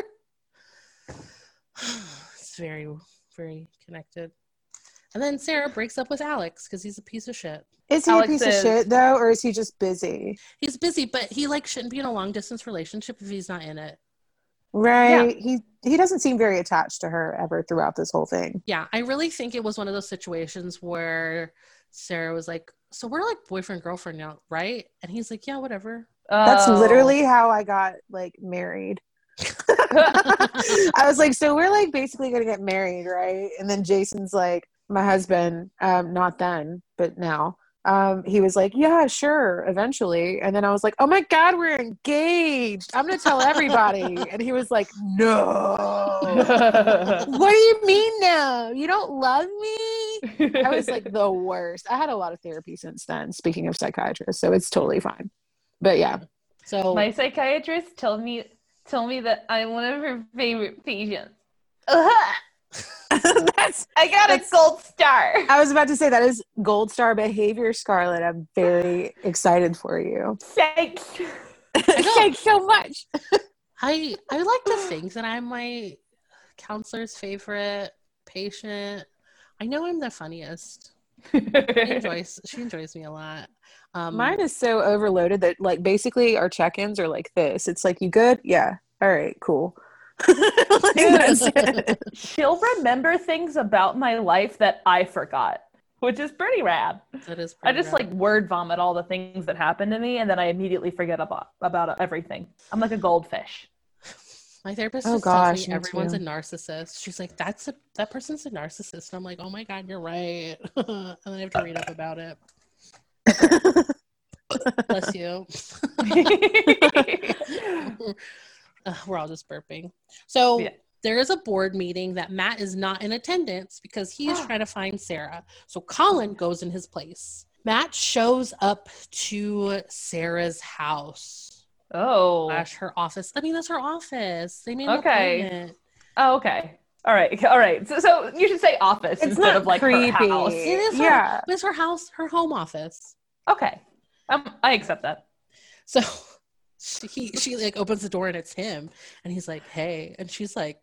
Speaker 1: It's very, very connected. And then Sarah breaks up with Alex because he's a piece of shit.
Speaker 3: Is he
Speaker 2: Alex
Speaker 3: a piece
Speaker 2: is-
Speaker 3: of shit though, or is he just busy?
Speaker 1: He's busy, but he like shouldn't be in a long distance relationship if he's not in it.
Speaker 3: Right. He he doesn't seem very attached to her ever throughout this whole thing.
Speaker 1: Yeah, I really think it was one of those situations where Sarah was like, so we're like boyfriend, girlfriend now, right? And he's like, yeah, whatever.
Speaker 3: That's
Speaker 2: Oh.
Speaker 3: literally how I got like married. I was like, so we're like basically gonna get married, right? And then Jason's like, my husband, um, not then, but now. Um, he was like, yeah, sure, eventually. And then I was like, oh my God, we're engaged. I'm going to tell everybody. And he was like, no. What do you mean no? You don't love me? I was like the worst. I had a lot of therapy since then, speaking of psychiatrists, so it's totally fine. But yeah.
Speaker 1: So
Speaker 2: my psychiatrist told me told me that I'm one of her favorite patients. Uh-huh.
Speaker 3: That's
Speaker 2: I got
Speaker 3: that's,
Speaker 2: a gold star.
Speaker 3: I was about to say that is gold star behavior, Scarlett. I'm very excited for you.
Speaker 2: Thanks.
Speaker 3: Thanks so much.
Speaker 1: I I like to think that I'm my counselor's favorite patient. I know I'm the funniest. She enjoys she enjoys me a lot. Um,
Speaker 3: Mine is so overloaded that like basically our check-ins are like this. It's like, you good? Yeah. All right, cool. Like, that's it.
Speaker 2: She'll remember things about my life that I forgot, which is pretty rad.
Speaker 1: That is
Speaker 2: I
Speaker 1: pretty
Speaker 2: just
Speaker 1: rad.
Speaker 2: like word vomit all the things that happened to me, and then I immediately forget about about everything. I'm like a goldfish.
Speaker 1: My therapist
Speaker 3: Oh,
Speaker 1: just
Speaker 3: gosh,
Speaker 1: tells me
Speaker 3: me
Speaker 1: everyone's
Speaker 3: too.
Speaker 1: a narcissist. She's like, "That's a that person's a narcissist." And I'm like, "Oh my God, you're right." And then I have to read up about it. Bless you. Uh, we're all just burping. So
Speaker 2: Yeah.
Speaker 1: there is a board meeting that Matt is not in attendance because he is trying to find Sarah. So Colin goes in his place. Matt shows up to Sarah's house.
Speaker 2: Oh.
Speaker 1: Slash her office. I mean, that's her office. They made an
Speaker 2: Okay.
Speaker 1: appointment.
Speaker 2: Oh, okay. All right. All right. So, so you should say office
Speaker 3: It's
Speaker 2: instead
Speaker 3: not
Speaker 2: of like
Speaker 3: creepy.
Speaker 2: her house.
Speaker 1: It is her,
Speaker 3: Yeah.
Speaker 1: it's her house, her home office.
Speaker 2: Okay. Um, I accept that.
Speaker 1: So she, he, she like opens the door and it's him. And he's like, hey. And she's like,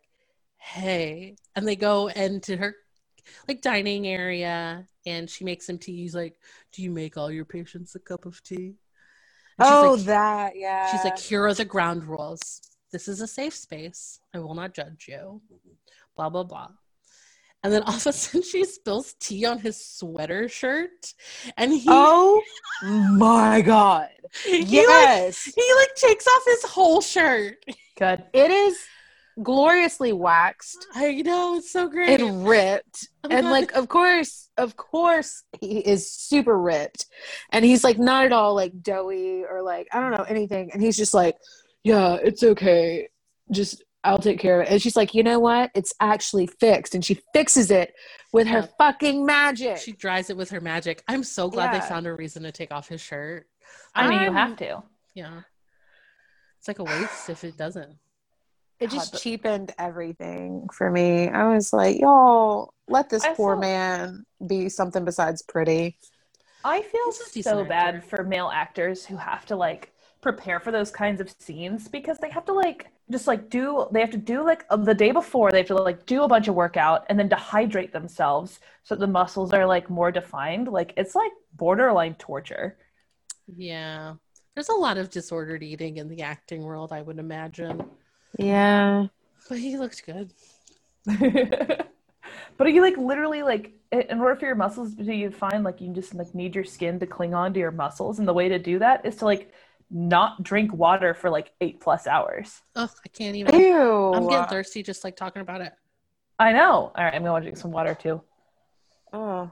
Speaker 1: hey. And they go into her like dining area and she makes him tea. He's like, do you make all your patients a cup of tea? And she's
Speaker 3: Oh,
Speaker 1: like,
Speaker 3: that, yeah.
Speaker 1: she's like, here are the ground rules. This is a safe space. I will not judge you. Blah, blah, blah. And then all of a sudden she spills tea on his sweater shirt. And he,
Speaker 3: Oh my God.
Speaker 1: he,
Speaker 3: Yes.
Speaker 1: like, he like takes off his whole shirt.
Speaker 2: Good.
Speaker 3: It is gloriously waxed
Speaker 1: I know, it's so great.
Speaker 3: and ripped.
Speaker 1: Oh,
Speaker 3: And
Speaker 1: God.
Speaker 3: like, of course, of course, he is super ripped. And he's like, not at all like doughy or like, I don't know, anything. And he's just like, yeah, it's okay. Just, I'll take care of it. And she's like, you know what? It's actually fixed. And she fixes it with her
Speaker 1: Yeah.
Speaker 3: fucking magic.
Speaker 1: She dries it with her magic. I'm so glad
Speaker 3: Yeah.
Speaker 1: they found a reason to take off his shirt.
Speaker 2: I mean, you
Speaker 3: I'm-
Speaker 2: have to.
Speaker 1: Yeah. It's like a waste if it doesn't.
Speaker 3: It
Speaker 2: God,
Speaker 3: just
Speaker 2: but-
Speaker 3: cheapened everything for me. I was like, y'all, let this
Speaker 2: I
Speaker 3: poor
Speaker 2: felt-
Speaker 3: man be something besides pretty.
Speaker 2: I feel
Speaker 1: He's a decent
Speaker 2: so bad
Speaker 1: actor.
Speaker 2: for male actors who have to like prepare for those kinds of scenes because they have to like just like do they have to do like uh, the day before they have to like do a bunch of workout and then dehydrate themselves so the muscles are like more defined. Like it's like borderline torture.
Speaker 1: Yeah. There's a lot of disordered eating in the acting world, I would imagine.
Speaker 3: Yeah.
Speaker 1: But he looked good.
Speaker 2: But are you like literally like in order for your muscles to be fine, like you just like need your skin to cling on to your muscles, and the way to do that is to like not drink water for like eight plus hours.
Speaker 1: Oh, I can't even.
Speaker 3: Ew.
Speaker 1: I'm getting thirsty just like talking about it.
Speaker 2: I know. All right, I'm gonna drink some water too.
Speaker 3: Oh.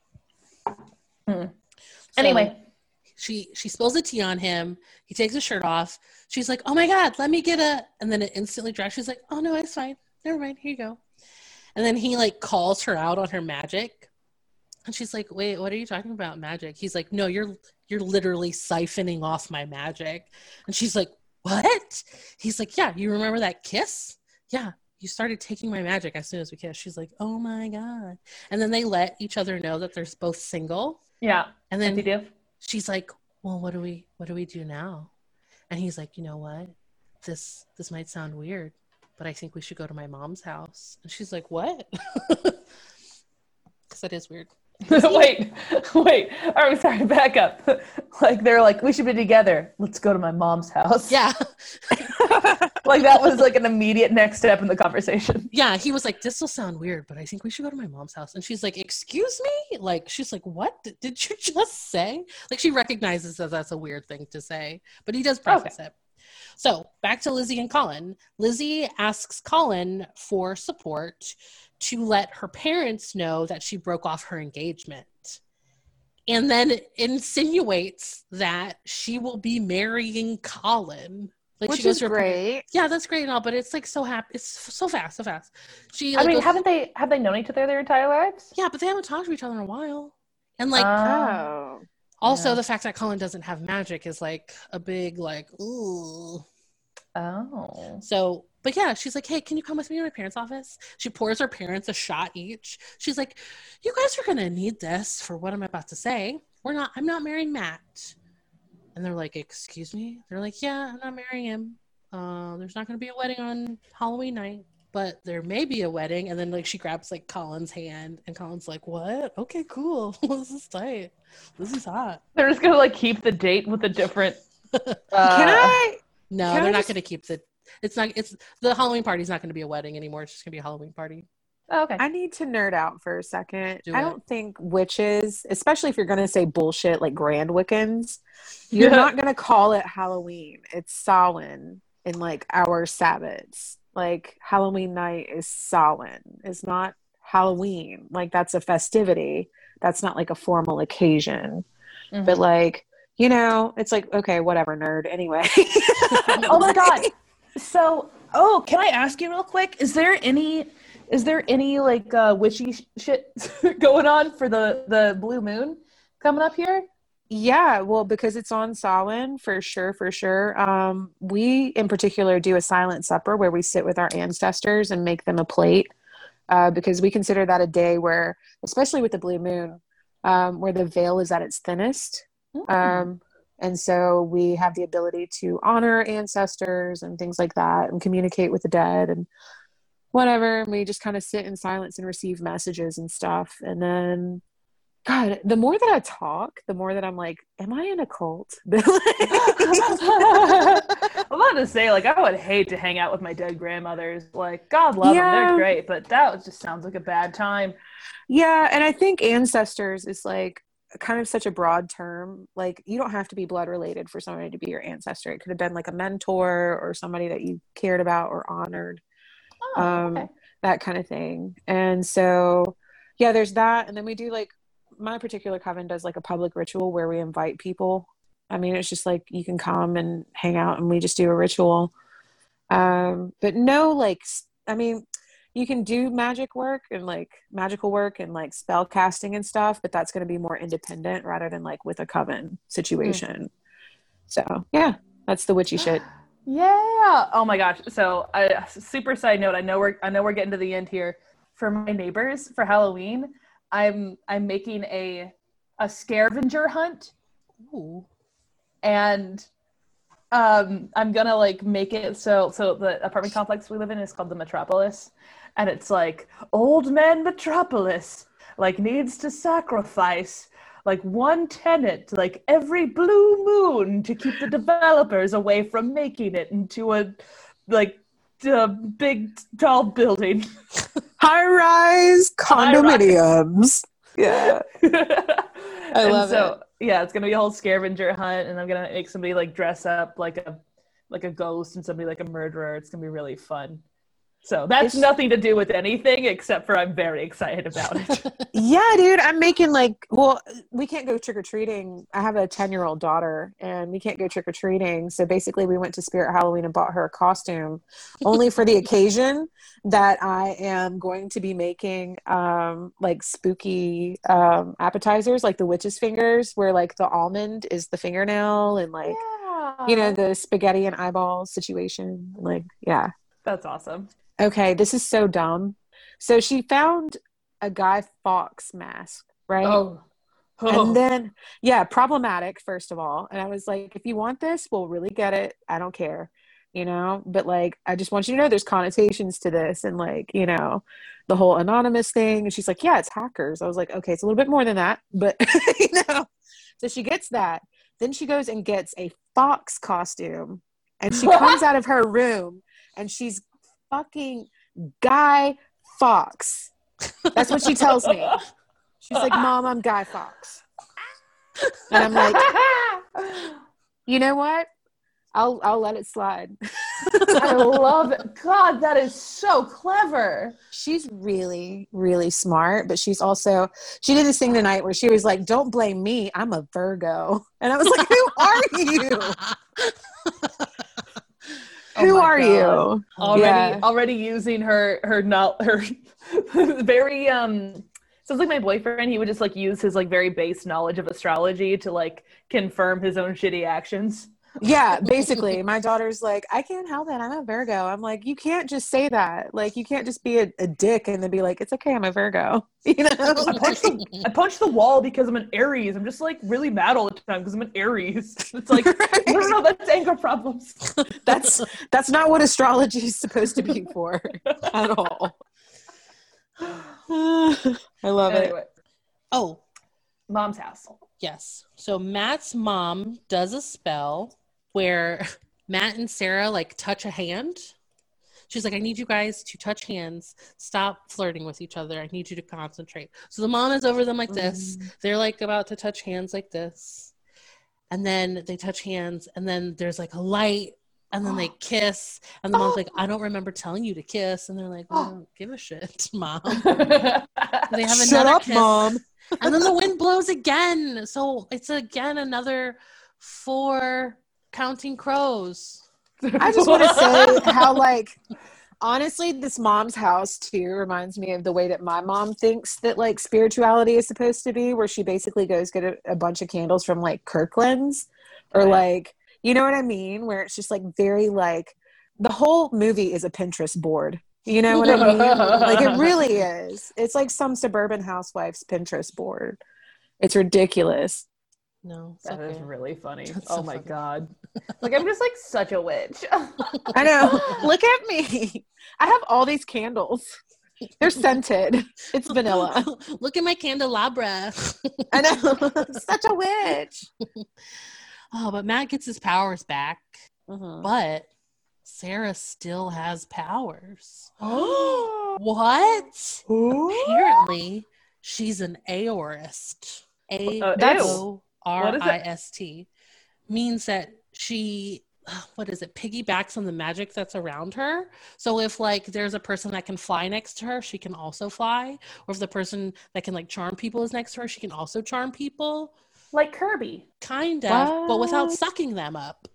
Speaker 2: Hmm.
Speaker 1: So
Speaker 2: Anyway,
Speaker 1: she she spills the tea on him. He takes his shirt off. She's like, "Oh my God, let me get a," and then it instantly dries. She's like, "Oh no, it's fine. Never mind. Here you go." And then he like calls her out on her magic, and she's like, "Wait, what are you talking about, magic?" He's like, "No, you're you're literally siphoning off my magic." And she's like, "What?" He's like, "Yeah, you remember that kiss? Yeah, you started taking my magic as soon as we kissed." She's like, "Oh my God!" And then they let each other know that they're both single.
Speaker 2: yeah.
Speaker 1: And
Speaker 2: What
Speaker 1: then
Speaker 2: do you do?
Speaker 1: she's like, well, what do we what do we do now? And he's like, you know what? This this might sound weird, but I think we should go to my mom's house. And she's like, what? Because that is weird.
Speaker 2: wait, wait. All right, sorry, back up. Like they're like, we should be together. Let's go to my mom's house.
Speaker 1: Yeah.
Speaker 2: Like that was like an immediate next step in the conversation.
Speaker 1: Yeah. He was like, this will sound weird, but I think we should go to my mom's house. And she's like, excuse me? Like, she's like, what did, did you just say? Like, she recognizes that that's a weird thing to say, but he does preface it. So back to Lizzie and Colin. Lizzie asks Colin for support to let her parents know that she broke off her engagement. And then insinuates that she will be marrying Colin. Like
Speaker 3: Which
Speaker 1: she goes
Speaker 3: is
Speaker 1: to her
Speaker 3: great.
Speaker 1: parents. Yeah, that's great and all, but it's like so happy. It's so fast, so fast. She.
Speaker 2: I
Speaker 1: Like,
Speaker 2: mean,
Speaker 1: goes,
Speaker 2: haven't they have they known each other their entire lives?
Speaker 1: Yeah, but they haven't talked to each other in a while. And like,
Speaker 2: Um,
Speaker 3: Oh.
Speaker 1: also
Speaker 2: yeah.
Speaker 1: the fact that Colin doesn't have magic is like a big like, ooh.
Speaker 2: Oh.
Speaker 1: So, but yeah, she's like, hey, can you come with me to my parents' office? She pours her parents a shot each. She's like, you guys are gonna need this for what I'm about to say. We're not. I'm not marrying Matt. And they're like, excuse me? They're like, yeah, I'm not marrying him. Uh, there's not going to be a wedding on Halloween night, but there may be a wedding. And then like she grabs like Colin's hand, and Colin's like, what? Okay, cool. This is tight. This is hot.
Speaker 2: They're just gonna like keep the date with a different. Uh,
Speaker 3: Can I?
Speaker 1: No,
Speaker 3: Can I
Speaker 1: they're not
Speaker 3: just-
Speaker 1: going to keep the. It's not. It's the Halloween party's not going to be a wedding anymore. It's just going to be a Halloween party.
Speaker 2: Oh, okay.
Speaker 3: I need to nerd out for a second.
Speaker 1: Do
Speaker 3: I
Speaker 1: it.
Speaker 3: don't think witches, especially if you're going to say bullshit like Grand Wiccans, you're
Speaker 2: Yeah.
Speaker 3: not going to call it Halloween. It's Samhain in like our Sabbats. Like Halloween night is Samhain. It's not Halloween. Like that's a festivity. That's not like a formal occasion.
Speaker 2: Mhm.
Speaker 3: But like, you know, it's like, okay, whatever, nerd. Anyway.
Speaker 2: Oh my god. So, oh, can I ask you real quick? Is there any, is there any like uh, witchy sh- shit going on for the the blue moon coming up here?
Speaker 3: Yeah, well, because it's on Samhain, for sure, for sure. Um, we in particular do a silent supper where we sit with our ancestors and make them a plate, uh, because we consider that a day where, especially with the blue moon, um, where the veil is at its thinnest. Um, and so we have the ability to honor ancestors and things like that and communicate with the dead and whatever. And we just kind of sit in silence and receive messages and stuff. And then, God, the more that I talk, the more that I'm like, am I in a cult?
Speaker 2: I'm about to say, like, I would hate to hang out with my dead grandmothers. Like, God love them,
Speaker 3: Yeah.
Speaker 2: they're great, but that just sounds like a bad time.
Speaker 3: Yeah, and I think ancestors is like kind of such a broad term. Like, you don't have to be blood related for somebody to be your ancestor. It could have been like a mentor or somebody that you cared about or honored,
Speaker 2: Oh,
Speaker 3: um,
Speaker 2: okay.
Speaker 3: that kind of thing. And so, yeah, there's that. And then we do like, my particular coven does like a public ritual where we invite people. I mean, it's just like you can come and hang out and we just do a ritual. Um, but no, like, s- I mean, you can do magic work and like magical work and like spell casting and stuff, but that's going to be more independent rather than like with a coven situation. So yeah, that's the witchy shit.
Speaker 2: Yeah. Oh my gosh. So, I, super side note. I know we're I know we're getting to the end here. For my neighbors for Halloween, I'm I'm making a a scavenger hunt,
Speaker 1: Ooh.
Speaker 2: and um, I'm gonna like make it so so the apartment complex we live in is called the Metropolis, and it's like old man Metropolis like needs to sacrifice like one tenant like every blue moon to keep the developers away from making it into a like a big tall building.
Speaker 3: High rise condominiums. Yeah.
Speaker 2: I
Speaker 3: love
Speaker 2: so, it. Yeah, it's gonna be a whole scavenger hunt, and I'm gonna make somebody like dress up like a like a ghost and somebody like a murderer. It's gonna be really fun. So that's
Speaker 3: It's-
Speaker 2: nothing to do with anything except for I'm very excited about it.
Speaker 3: Yeah, dude, I'm making like, well, we can't go trick or treating. I have a ten year old daughter and we can't go trick or treating. So basically, we went to Spirit Halloween and bought her a costume only for the occasion that I am going to be making um, like spooky um, appetizers, like the witch's fingers, where like the almond is the fingernail and like,
Speaker 2: Yeah.
Speaker 3: you know, the spaghetti and eyeballs situation. Like, yeah.
Speaker 2: That's awesome.
Speaker 3: Okay, this is so dumb. So she found a Guy Fawkes mask, right?
Speaker 2: Oh. Oh.
Speaker 3: And then, yeah, problematic, first of all. And I was like, if you want this, we'll really get it. I don't care, you know? But like, I just want you to know there's connotations to this and like, you know, the whole anonymous thing. And she's like, yeah, it's hackers. I was like, okay, it's a little bit more than that. But, you know, so she gets that. Then she goes and gets a fox costume. And she comes out of her room and she's fucking Guy Fawkes. That's what she tells me. She's like, Mom, I'm Guy Fawkes. And I'm like, you know what? I'll I'll let it slide.
Speaker 2: I love it. God, that is so clever.
Speaker 3: She's really, really smart, but she's also, she did this thing tonight where she was like, don't blame me, I'm a Virgo. And I was like, who are you?
Speaker 2: Oh
Speaker 3: Who
Speaker 2: my
Speaker 3: are
Speaker 2: God.
Speaker 3: you?
Speaker 2: Already
Speaker 3: Yeah.
Speaker 2: already using her her not her very um sounds like my boyfriend. He would just like use his like very base knowledge of astrology to like confirm his own shitty actions.
Speaker 3: Yeah, basically. My daughter's like, I can't help it, I'm a Virgo. I'm like, you can't just say that. Like, you can't just be a, a dick and then be like, it's okay, I'm a Virgo. You know?
Speaker 2: I punched the I punched the wall because I'm an Aries. I'm just like really mad all the time because I'm an Aries. It's like
Speaker 3: Right.
Speaker 2: no, no, no, that's anger problems.
Speaker 3: That's that's not what astrology is supposed to be for at all. I love it.
Speaker 2: Anyway,
Speaker 1: Oh,
Speaker 2: mom's house.
Speaker 1: yes. So Matt's mom does a spell where Matt and Sarah like touch a hand. She's like, I need you guys to touch hands. Stop flirting with each other. I need you to concentrate. So the mom is over them like this.
Speaker 3: Mm.
Speaker 1: They're like about to touch hands like this. And then they touch hands. And then there's like a light. And then they kiss. And the mom's like, I don't remember telling you to kiss. And they're like, well, I don't give a shit, mom. They have
Speaker 3: Shut
Speaker 1: another
Speaker 3: up,
Speaker 1: kiss.
Speaker 3: Mom.
Speaker 1: And then the wind blows again. So it's again another four counting crows.
Speaker 3: I just want to say how, like, honestly, this mom's house too reminds me of the way that my mom thinks that like spirituality is supposed to be, where she basically goes get a, a bunch of candles from like Kirkland's or
Speaker 2: Right.
Speaker 3: like, you know what I mean? Where it's just like very like the whole movie is a Pinterest board. You know what I mean? Like it really is. It's like some suburban housewife's Pinterest board. It's ridiculous.
Speaker 1: No, it's
Speaker 2: That is
Speaker 1: okay.
Speaker 2: really funny.
Speaker 1: That's
Speaker 2: oh
Speaker 1: so
Speaker 2: my
Speaker 1: funny.
Speaker 2: God. Like I'm just like such a witch.
Speaker 3: I know. Look at me. I have all these candles. They're scented. It's vanilla.
Speaker 1: Look at my candelabra.
Speaker 3: I know. Such a witch.
Speaker 1: Oh, but Matt gets his powers back.
Speaker 3: Mhm.
Speaker 1: But Sarah still has powers.
Speaker 3: Oh.
Speaker 1: What? Apparently, she's an aorist. A
Speaker 2: Uh,
Speaker 3: That's-
Speaker 1: O R I S T means that she, what is it, piggybacks on the magic that's around her. So if like there's a person that can fly next to her, she can also fly. Or if the person that can like charm people is next to her, she can also charm people.
Speaker 2: Like Kirby.
Speaker 1: Kind of, but without
Speaker 3: What?
Speaker 1: sucking them up.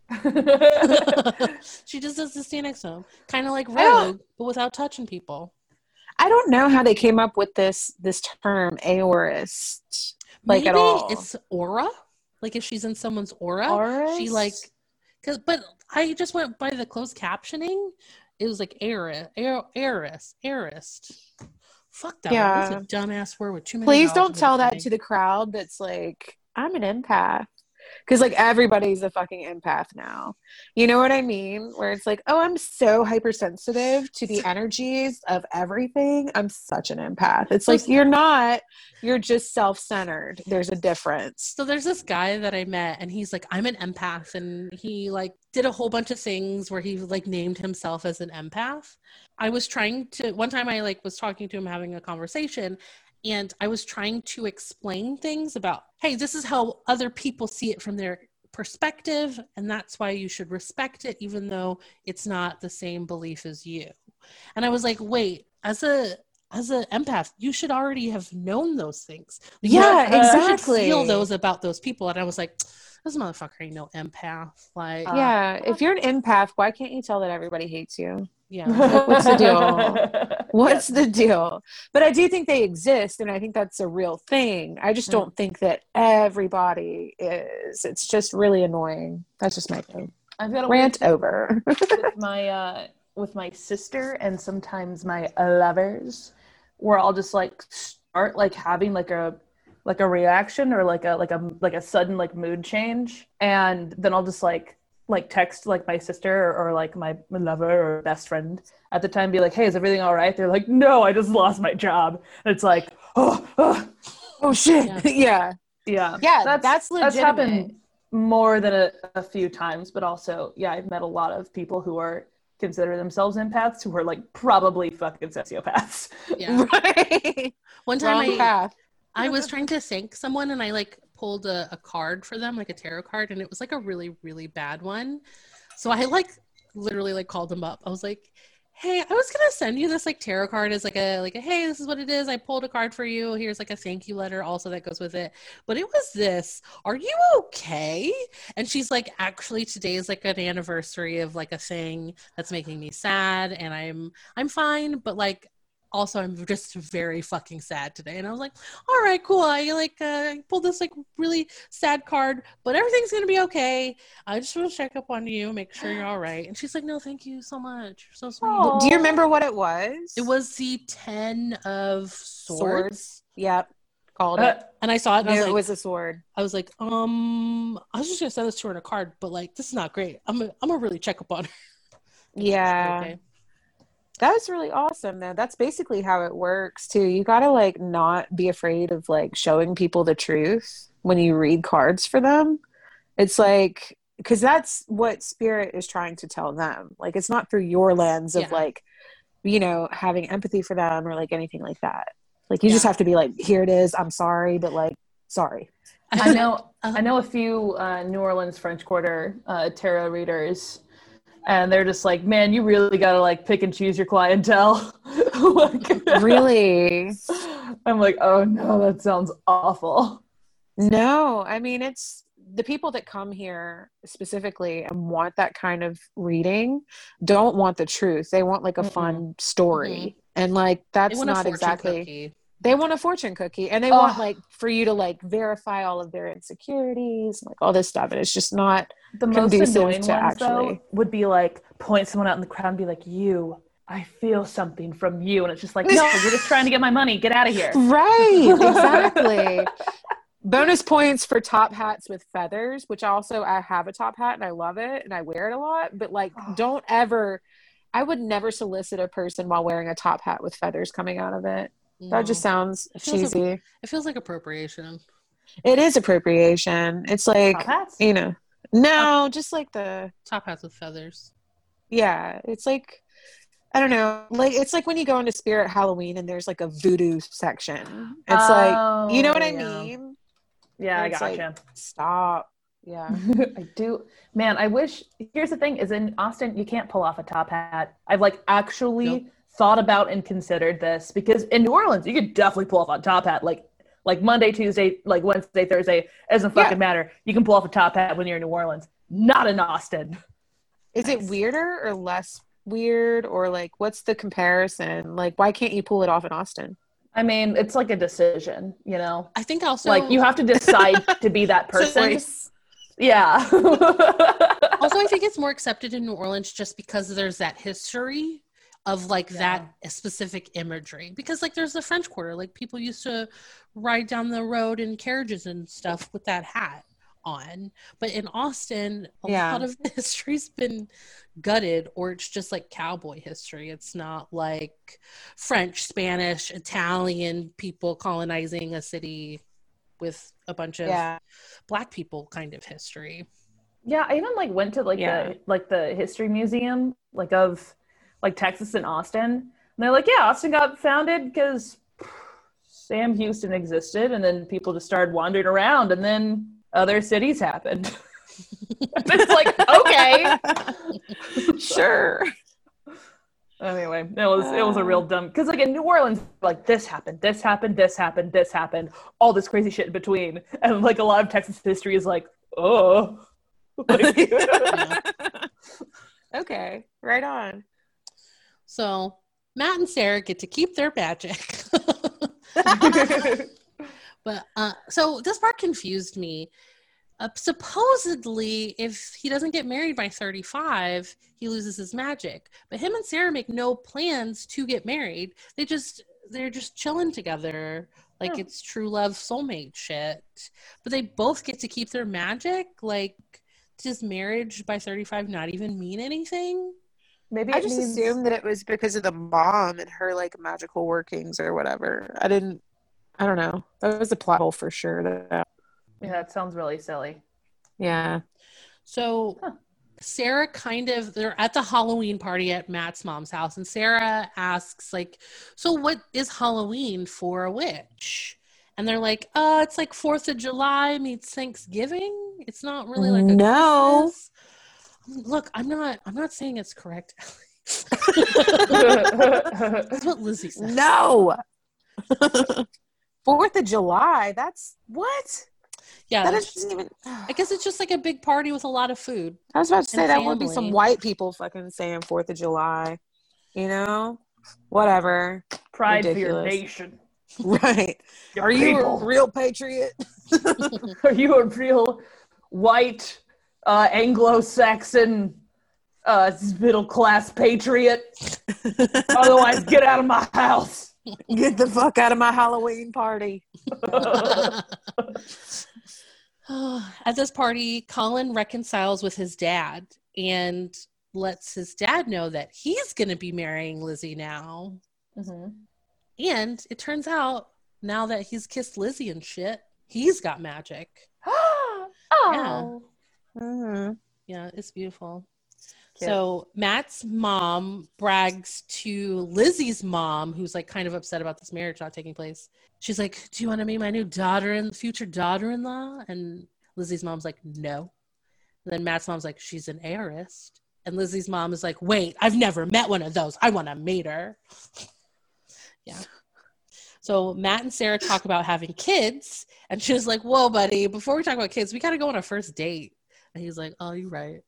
Speaker 2: I
Speaker 1: She just does to stand next to them. Kind of like
Speaker 3: I don't-
Speaker 1: Rogue, but without touching people.
Speaker 3: I don't know how they came up with this this term aorist. Like,
Speaker 1: Maybe
Speaker 3: at all.
Speaker 1: it's aura. Like if she's in someone's aura,
Speaker 3: Aurist?
Speaker 1: she like, cause, but I just went by the closed captioning. It was like aorist, aorist, aorist. Fuck that.
Speaker 3: Yeah.
Speaker 1: That's a dumbass word with too many.
Speaker 3: Please
Speaker 1: vowels
Speaker 3: don't
Speaker 1: in the
Speaker 3: tell that
Speaker 1: beginning.
Speaker 3: to the crowd that's like, I'm an empath. Because like everybody's a fucking empath now. You know what I mean? Where it's like, oh, I'm so hypersensitive to the energies of everything. I'm such an empath. It's like, you're not. You're just self-centered. There's a difference.
Speaker 1: So there's this guy that I met and he's like, I'm an empath. And he like did a whole bunch of things where he like named himself as an empath. I was trying to, one time I like was talking to him, having a conversation, and I was trying to explain things about, hey, this is how other people see it from their perspective. And that's why you should respect it, even though it's not the same belief as you. And I was like, wait, as a, as an empath, you should already have known those things. Like, you
Speaker 3: Yeah,
Speaker 1: should- you should
Speaker 3: exactly.
Speaker 1: feel those about those people. And I was like, this motherfucker ain't no empath. Like,
Speaker 2: Uh,
Speaker 3: Yeah. If you're an empath, why can't you tell that everybody hates you?
Speaker 1: yeah.
Speaker 3: What's the deal? What's the deal? But I do think they exist, and I think that's a real thing. I just don't think that everybody is. It's just really annoying. That's just my thing.
Speaker 2: I've got a
Speaker 3: Rant over.
Speaker 2: with my uh with my sister and sometimes my lovers, where I'll just like start like having like a like a reaction or like a like a like a sudden like mood change, and then I'll just like like text like my sister or, or like my, my lover or best friend at the time, be like, hey, is everything all right? They're like, no, I just lost my job. And it's like, oh, oh,
Speaker 3: Oh shit!
Speaker 1: Yeah.
Speaker 3: Yeah,
Speaker 2: yeah,
Speaker 3: yeah. That's,
Speaker 2: that's
Speaker 3: legitimate.
Speaker 2: happened more than a, a few times, but also, yeah, I've met a lot of people who are consider themselves empaths who are like probably fucking sociopaths.
Speaker 1: Yeah.
Speaker 3: Right.
Speaker 1: One time
Speaker 3: Wrong
Speaker 1: I,
Speaker 3: path.
Speaker 1: I was trying to thank someone and I like pulled a, a card for them, like a tarot card, and it was like a really, really bad one. So I like literally like called him up. I was like, hey, I was gonna send you this like tarot card as like a like a hey, this is what it is. I pulled a card for you. Here's like a thank you letter also that goes with it. But it was this. Are you okay? And she's like, actually, today is like an anniversary of like a thing that's making me sad, and I'm I'm fine, but like also I'm just very fucking sad today. And I was like, all right, cool. I like uh, pulled this like really sad card, but everything's gonna be okay. I just want to check up on you, make sure you're all right. And she's like, no, thank you so much. You're so sweet.
Speaker 2: Aw.
Speaker 3: Do you remember what it was?
Speaker 1: It was the ten of swords.
Speaker 3: Swords. Yep. Called
Speaker 2: Uh,
Speaker 3: it.
Speaker 1: And I saw it and I
Speaker 3: Knew
Speaker 1: was
Speaker 3: it
Speaker 1: like,
Speaker 3: was a sword.
Speaker 1: I was like, um, I was just gonna send this to her in a card, but like, this is not great. I'm gonna, I'm gonna really check up on her.
Speaker 3: Yeah.
Speaker 1: Okay.
Speaker 3: That was really awesome, though. That's basically how it works, too. You got to, like, not be afraid of, like, showing people the truth when you read cards for them. It's like, because that's what Spirit is trying to tell them. Like, it's not through your lens of,
Speaker 1: Yeah.
Speaker 3: like, you know, having empathy for them or, like, anything like that. Like, you
Speaker 1: Yeah.
Speaker 3: just have to be like, here it is. I'm sorry, but, like, sorry.
Speaker 2: I know
Speaker 1: Uh,
Speaker 2: I know a few uh, New Orleans French Quarter uh, tarot readers, and they're just like, man, you really gotta like pick and choose your clientele. Like,
Speaker 3: Really?
Speaker 2: I'm like, oh no, that sounds awful.
Speaker 3: No, I mean, it's the people that come here specifically and want that kind of reading don't want the truth. They want like a
Speaker 2: Mm-mm.
Speaker 3: fun story. And like,
Speaker 1: they
Speaker 3: that's
Speaker 1: want a
Speaker 3: not
Speaker 1: fortune
Speaker 3: exactly,
Speaker 1: cookie.
Speaker 3: they want a fortune cookie and they
Speaker 2: Oh.
Speaker 3: want like for you to like verify all of their insecurities, like all this stuff. And it's just not,
Speaker 2: The most
Speaker 3: Conducive
Speaker 2: annoying
Speaker 3: to
Speaker 2: ones, though,
Speaker 3: actually-
Speaker 2: would be like point someone out in the crowd and be like, you, I feel something from you. And it's just like, no, you're just trying to get my money. Get out of here.
Speaker 3: right, exactly. Bonus points for top hats with feathers, which also I have a top hat and I love it and I wear it a lot, but like don't ever, I would never solicit a person while wearing a top hat with feathers coming out of it. That just
Speaker 1: No.
Speaker 3: sounds
Speaker 1: It feels
Speaker 3: cheesy.
Speaker 1: It feels like appropriation.
Speaker 3: It is appropriation. It's like,
Speaker 2: Top hats?
Speaker 3: you know, no, just like the,
Speaker 1: Top hats with feathers.
Speaker 3: yeah, it's like, I don't know, like it's like when you go into Spirit Halloween and there's like a voodoo section. It's like, you know what I
Speaker 2: Oh, yeah.
Speaker 3: mean?
Speaker 2: Yeah, I
Speaker 3: It's like-
Speaker 2: gotcha.
Speaker 3: Stop. Yeah.
Speaker 2: I do. Man, I wish. Here's the thing: is in Austin, you can't pull off a top hat. I've like actually
Speaker 1: Nope.
Speaker 2: thought about and considered this because in New Orleans, you could definitely pull off a top hat. Like, like Monday, Tuesday, like Wednesday, Thursday. It doesn't fucking
Speaker 3: Yeah.
Speaker 2: matter. You can pull off a top hat when you're in New Orleans. Not in Austin.
Speaker 3: Is
Speaker 1: Nice.
Speaker 3: it weirder or less weird, or like what's the comparison? Like, why can't you pull it off in Austin?
Speaker 2: I mean, it's like a decision, you know.
Speaker 1: I think also
Speaker 2: Like you have to decide to be that person.
Speaker 3: Choice.
Speaker 2: Yeah.
Speaker 1: also I think it's more accepted in New Orleans just because there's that history of like that specific imagery, because like there's the French Quarter, like people used to ride down the road in carriages and stuff with that hat on, but in Austin a
Speaker 3: Yeah.
Speaker 1: lot of the history's been gutted, or it's just like cowboy history. It's not like French, Spanish, Italian people colonizing a city with a bunch of
Speaker 3: Yeah.
Speaker 1: Black people kind of history.
Speaker 2: Yeah, I even like went to like
Speaker 3: Yeah.
Speaker 2: the like the history museum like of like Texas and Austin. And they're like, yeah, Austin got founded because Sam Houston existed, and then people just started wandering around, and then other cities happened. It's like, okay.
Speaker 3: Sure.
Speaker 2: Anyway, it was it was a real dumb, because like in New Orleans, like this happened, this happened, this happened, this happened, all this crazy shit in between, and like a lot of Texas history is like, oh, like,
Speaker 1: Yeah.
Speaker 3: Okay. Right on.
Speaker 1: So Matt and Sarah get to keep their magic. But uh, so this part confused me. Uh, supposedly, if he doesn't get married by thirty-five, he loses his magic. But him and Sarah make no plans to get married. They just they're just chilling together, like
Speaker 2: Yeah.
Speaker 1: it's true love, soulmate shit. But they both get to keep their magic. Like, does marriage by thirty-five not even mean anything?
Speaker 2: Maybe
Speaker 3: I
Speaker 2: it
Speaker 3: just
Speaker 2: means-
Speaker 3: assumed that it was because of the mom and her like magical workings or whatever. I didn't, I don't know. That was a plot hole for sure. That-
Speaker 2: Yeah, it sounds really silly.
Speaker 3: Yeah.
Speaker 1: So
Speaker 2: Huh.
Speaker 1: Sarah kind of, they're at the Halloween party at Matt's mom's house, and Sarah asks, like, so what is Halloween for a witch? And they're like, uh, it's like fourth of July meets Thanksgiving. It's not really like a
Speaker 3: No.
Speaker 1: Christmas. Look, I'm not. I'm not saying it's correct. That's what Lizzie says.
Speaker 3: No. Fourth of July. That's what?
Speaker 1: Yeah,
Speaker 3: That
Speaker 1: that's-
Speaker 3: isn't even.
Speaker 1: I guess it's just like a big party with a lot of food.
Speaker 3: I was about to say
Speaker 1: And
Speaker 3: that would be some
Speaker 1: family.
Speaker 3: white people fucking saying Fourth of July. You know, whatever.
Speaker 2: Pride
Speaker 3: Ridiculous.
Speaker 2: for your nation.
Speaker 3: Right?
Speaker 2: Your
Speaker 3: Are you
Speaker 2: people.
Speaker 3: a real patriot?
Speaker 2: Are you a real white, uh, Anglo-Saxon, uh, middle-class patriot? Otherwise, get out of my house.
Speaker 3: Get the fuck out of my Halloween party.
Speaker 1: At this party, Colin reconciles with his dad and lets his dad know that he's going to be marrying Lizzie now.
Speaker 2: Mm-hmm.
Speaker 1: And it turns out, now that he's kissed Lizzie and shit, he's got magic.
Speaker 2: Oh.
Speaker 3: Mm-hmm.
Speaker 1: Yeah, it's beautiful.
Speaker 2: Cute.
Speaker 1: So Matt's mom brags to Lizzie's mom, who's like kind of upset about this marriage not taking place. She's like, "Do you want to meet my new daughter and future daughter-in-law?" And Lizzie's mom's like, "No." And then Matt's mom's like, "She's an heiress." And Lizzie's mom is like, "Wait, I've never met one of those. I want to meet her." Yeah. So Matt and Sarah talk about having kids, and she's like, "Whoa, buddy, before we talk about kids, we got to go on a first date." And he's like, "Oh, you're right."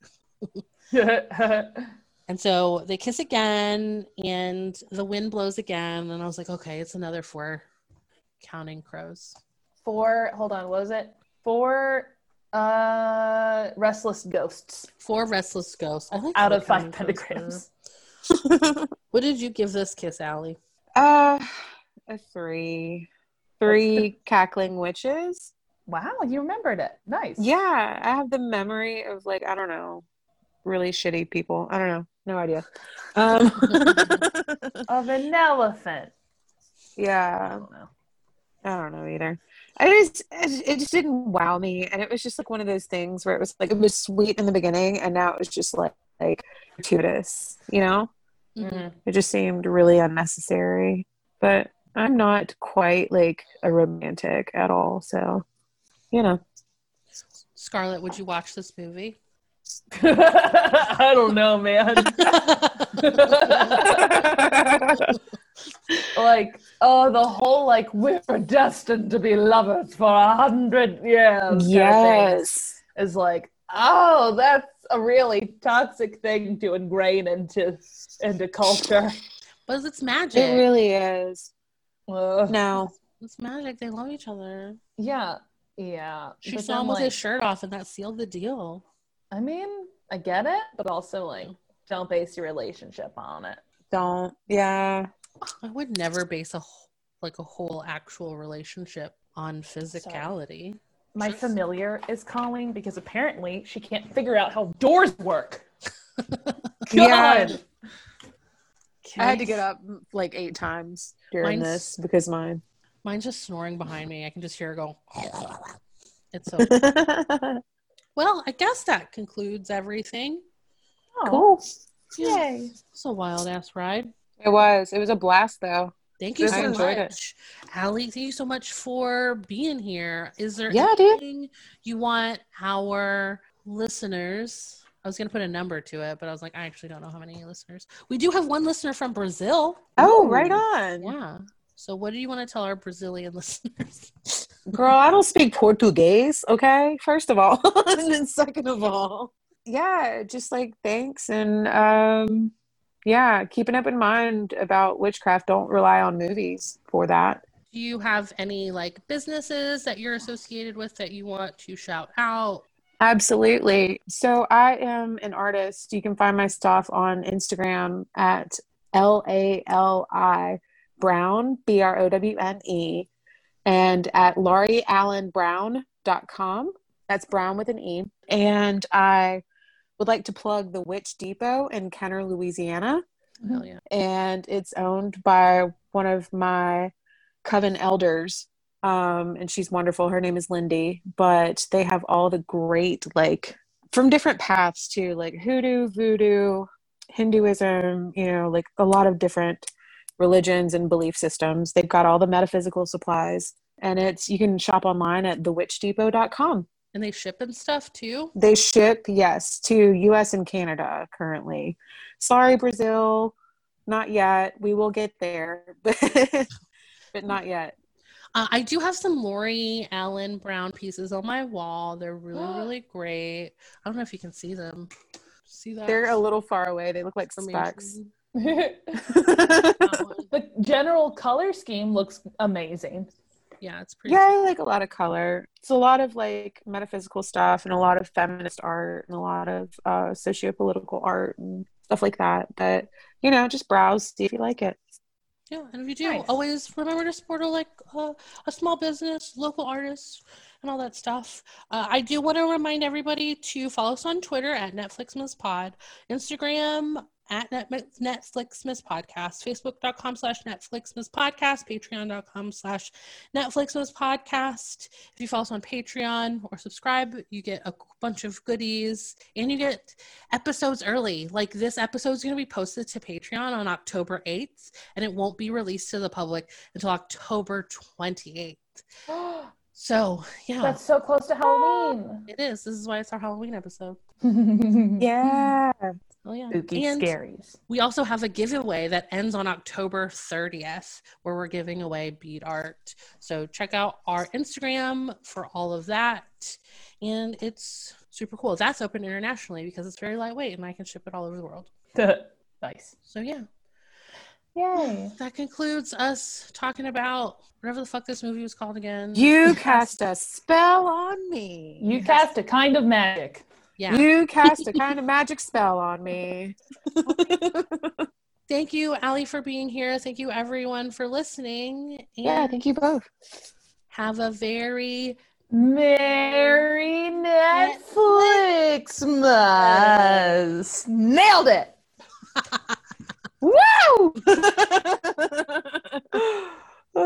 Speaker 1: And so they kiss again, and the wind blows again. And I was like, okay, it's another four, counting crows.
Speaker 2: Four, hold on, what was it? Four uh, restless ghosts
Speaker 1: Four restless ghosts. I like
Speaker 2: out
Speaker 1: four
Speaker 2: of five
Speaker 1: counting crows
Speaker 2: pentagrams.
Speaker 1: better. What did you give this kiss, Allie?
Speaker 3: Uh, a three. Three cackling witches.
Speaker 2: Wow, you remembered it. Nice.
Speaker 3: Yeah, I have the memory of like, I don't know, really shitty people. I don't know. No idea. Um,
Speaker 2: Of an elephant. I
Speaker 3: yeah,
Speaker 2: don't know.
Speaker 3: I don't know either. I just, it it just didn't wow me. And it was just like one of those things where it was like, it was sweet in the beginning and now it was just like, like gratuitous, you know?
Speaker 2: Mm-hmm.
Speaker 3: It just seemed really unnecessary. But I'm not quite like a romantic at all. So, you know.
Speaker 1: Scarlett, would you watch this movie?
Speaker 2: I don't know, man. Like, oh, the whole like we're destined to be lovers for a hundred years. kind of thing
Speaker 3: Yes.
Speaker 2: is like, oh, that's a really toxic thing to ingrain into into culture.
Speaker 1: But it's magic.
Speaker 3: It really is.
Speaker 2: Ugh.
Speaker 3: No.
Speaker 1: It's magic. They love each other.
Speaker 2: Yeah, yeah.
Speaker 1: She
Speaker 2: But
Speaker 1: saw
Speaker 2: then,
Speaker 1: him with
Speaker 2: like,
Speaker 1: his shirt off, and that sealed the deal.
Speaker 2: I mean, I get it, but also like, don't base your relationship on it.
Speaker 3: Don't. Yeah.
Speaker 1: I would never base a wh- like a whole actual relationship on physicality.
Speaker 2: My
Speaker 1: Just-
Speaker 2: familiar is calling because apparently she can't figure out how doors work.
Speaker 3: Yeah.
Speaker 2: God.
Speaker 3: I had to get up like eight times during
Speaker 1: Mine's-
Speaker 3: this because mine.
Speaker 1: Mine's just snoring behind me. I can just hear her go. It's so well. I guess that concludes everything.
Speaker 2: Oh,
Speaker 3: Cool.
Speaker 2: yay.
Speaker 1: It's a wild ass ride.
Speaker 3: It was. It was a blast though.
Speaker 1: Thank you
Speaker 3: I
Speaker 1: so
Speaker 3: enjoyed it.
Speaker 1: much, Allie. Thank you so much for being here. Is there
Speaker 3: Yeah, dude.
Speaker 1: anything you want our listeners? I was gonna put a number to it, but I was like, I actually don't know how many listeners. We do have one listener from Brazil.
Speaker 3: Oh,
Speaker 2: Ooh.
Speaker 3: right on.
Speaker 1: Yeah. So what do you want to tell our Brazilian listeners?
Speaker 3: Girl, I don't speak Portuguese, okay? First of all. And then second of all. Yeah, just like thanks and um yeah, keep an open mind about witchcraft. Don't rely on movies for that.
Speaker 1: Do you have any like businesses that you're associated with that you want to shout out?
Speaker 3: Absolutely. So I am an artist. You can find my stuff on Instagram at L A L I Brown, B R O W N E, and at laurie allen brown dot com. That's Brown with an E. And I would like to plug the Witch Depot in Kenner, Louisiana.
Speaker 1: Hell yeah.
Speaker 3: And it's owned by one of my coven elders. Um, and she's wonderful. Her name is Lindy, but they have all the great, like from different paths too, like hoodoo, voodoo, Hinduism, you know, like a lot of different religions and belief systems. They've got all the metaphysical supplies, and it's, you can shop online at the witch depot dot com.
Speaker 1: And they ship and stuff too?
Speaker 3: They ship, yes, to U S and Canada currently. Sorry, Brazil, not yet. We will get there, but, but not yet.
Speaker 1: Uh, I do have some Lori Allen Brown pieces on my wall. They're really, really great. I don't know if you can see them. See that?
Speaker 3: They're a little far away. They look like specks.
Speaker 2: The general color scheme looks amazing.
Speaker 1: Yeah, it's pretty.
Speaker 3: Yeah, I like a lot of color. It's a lot of like metaphysical stuff and a lot of feminist art and a lot of uh, socio-political art and stuff like that. But, you know, just browse, see if you like it.
Speaker 1: Yeah, and if you do,
Speaker 2: Nice.
Speaker 1: always remember to support a, like uh, a small business, local artists, and all that stuff. Uh, I do want to remind everybody to follow us on Twitter at NetflixMissPod, Instagram at Net- NetflixMissPodcast, Facebook.com slash NetflixMissPodcast, Patreon.com slash NetflixMissPodcast. If you follow us on Patreon or subscribe, you get a bunch of goodies and you get episodes early. Like this episode is going to be posted to Patreon on October eighth, and it won't be released to the public until October twenty-eighth. So, yeah.
Speaker 2: That's so close to Halloween.
Speaker 1: It is. This is why it's our Halloween episode.
Speaker 3: Yeah.
Speaker 1: Oh, yeah.
Speaker 2: Spooky
Speaker 1: And
Speaker 2: scaries.
Speaker 1: we also have a giveaway that ends on October thirtieth where we're giving away bead art. So check out our Instagram for all of that. And it's super cool. That's open internationally because it's very lightweight and I can ship it all over the world.
Speaker 2: Nice.
Speaker 1: So, yeah.
Speaker 2: Yay.
Speaker 1: That concludes us talking about whatever the fuck this movie was called again.
Speaker 3: You cast a spell on me.
Speaker 2: You cast a kind of magic.
Speaker 1: Yeah.
Speaker 3: You cast a kind of magic spell on me.
Speaker 1: Thank you, Allie, for being here. Thank you, everyone, for listening. And
Speaker 3: Yeah, thank you both.
Speaker 1: have a very
Speaker 2: Merry Netflix Mas. Nailed it.
Speaker 3: Woo!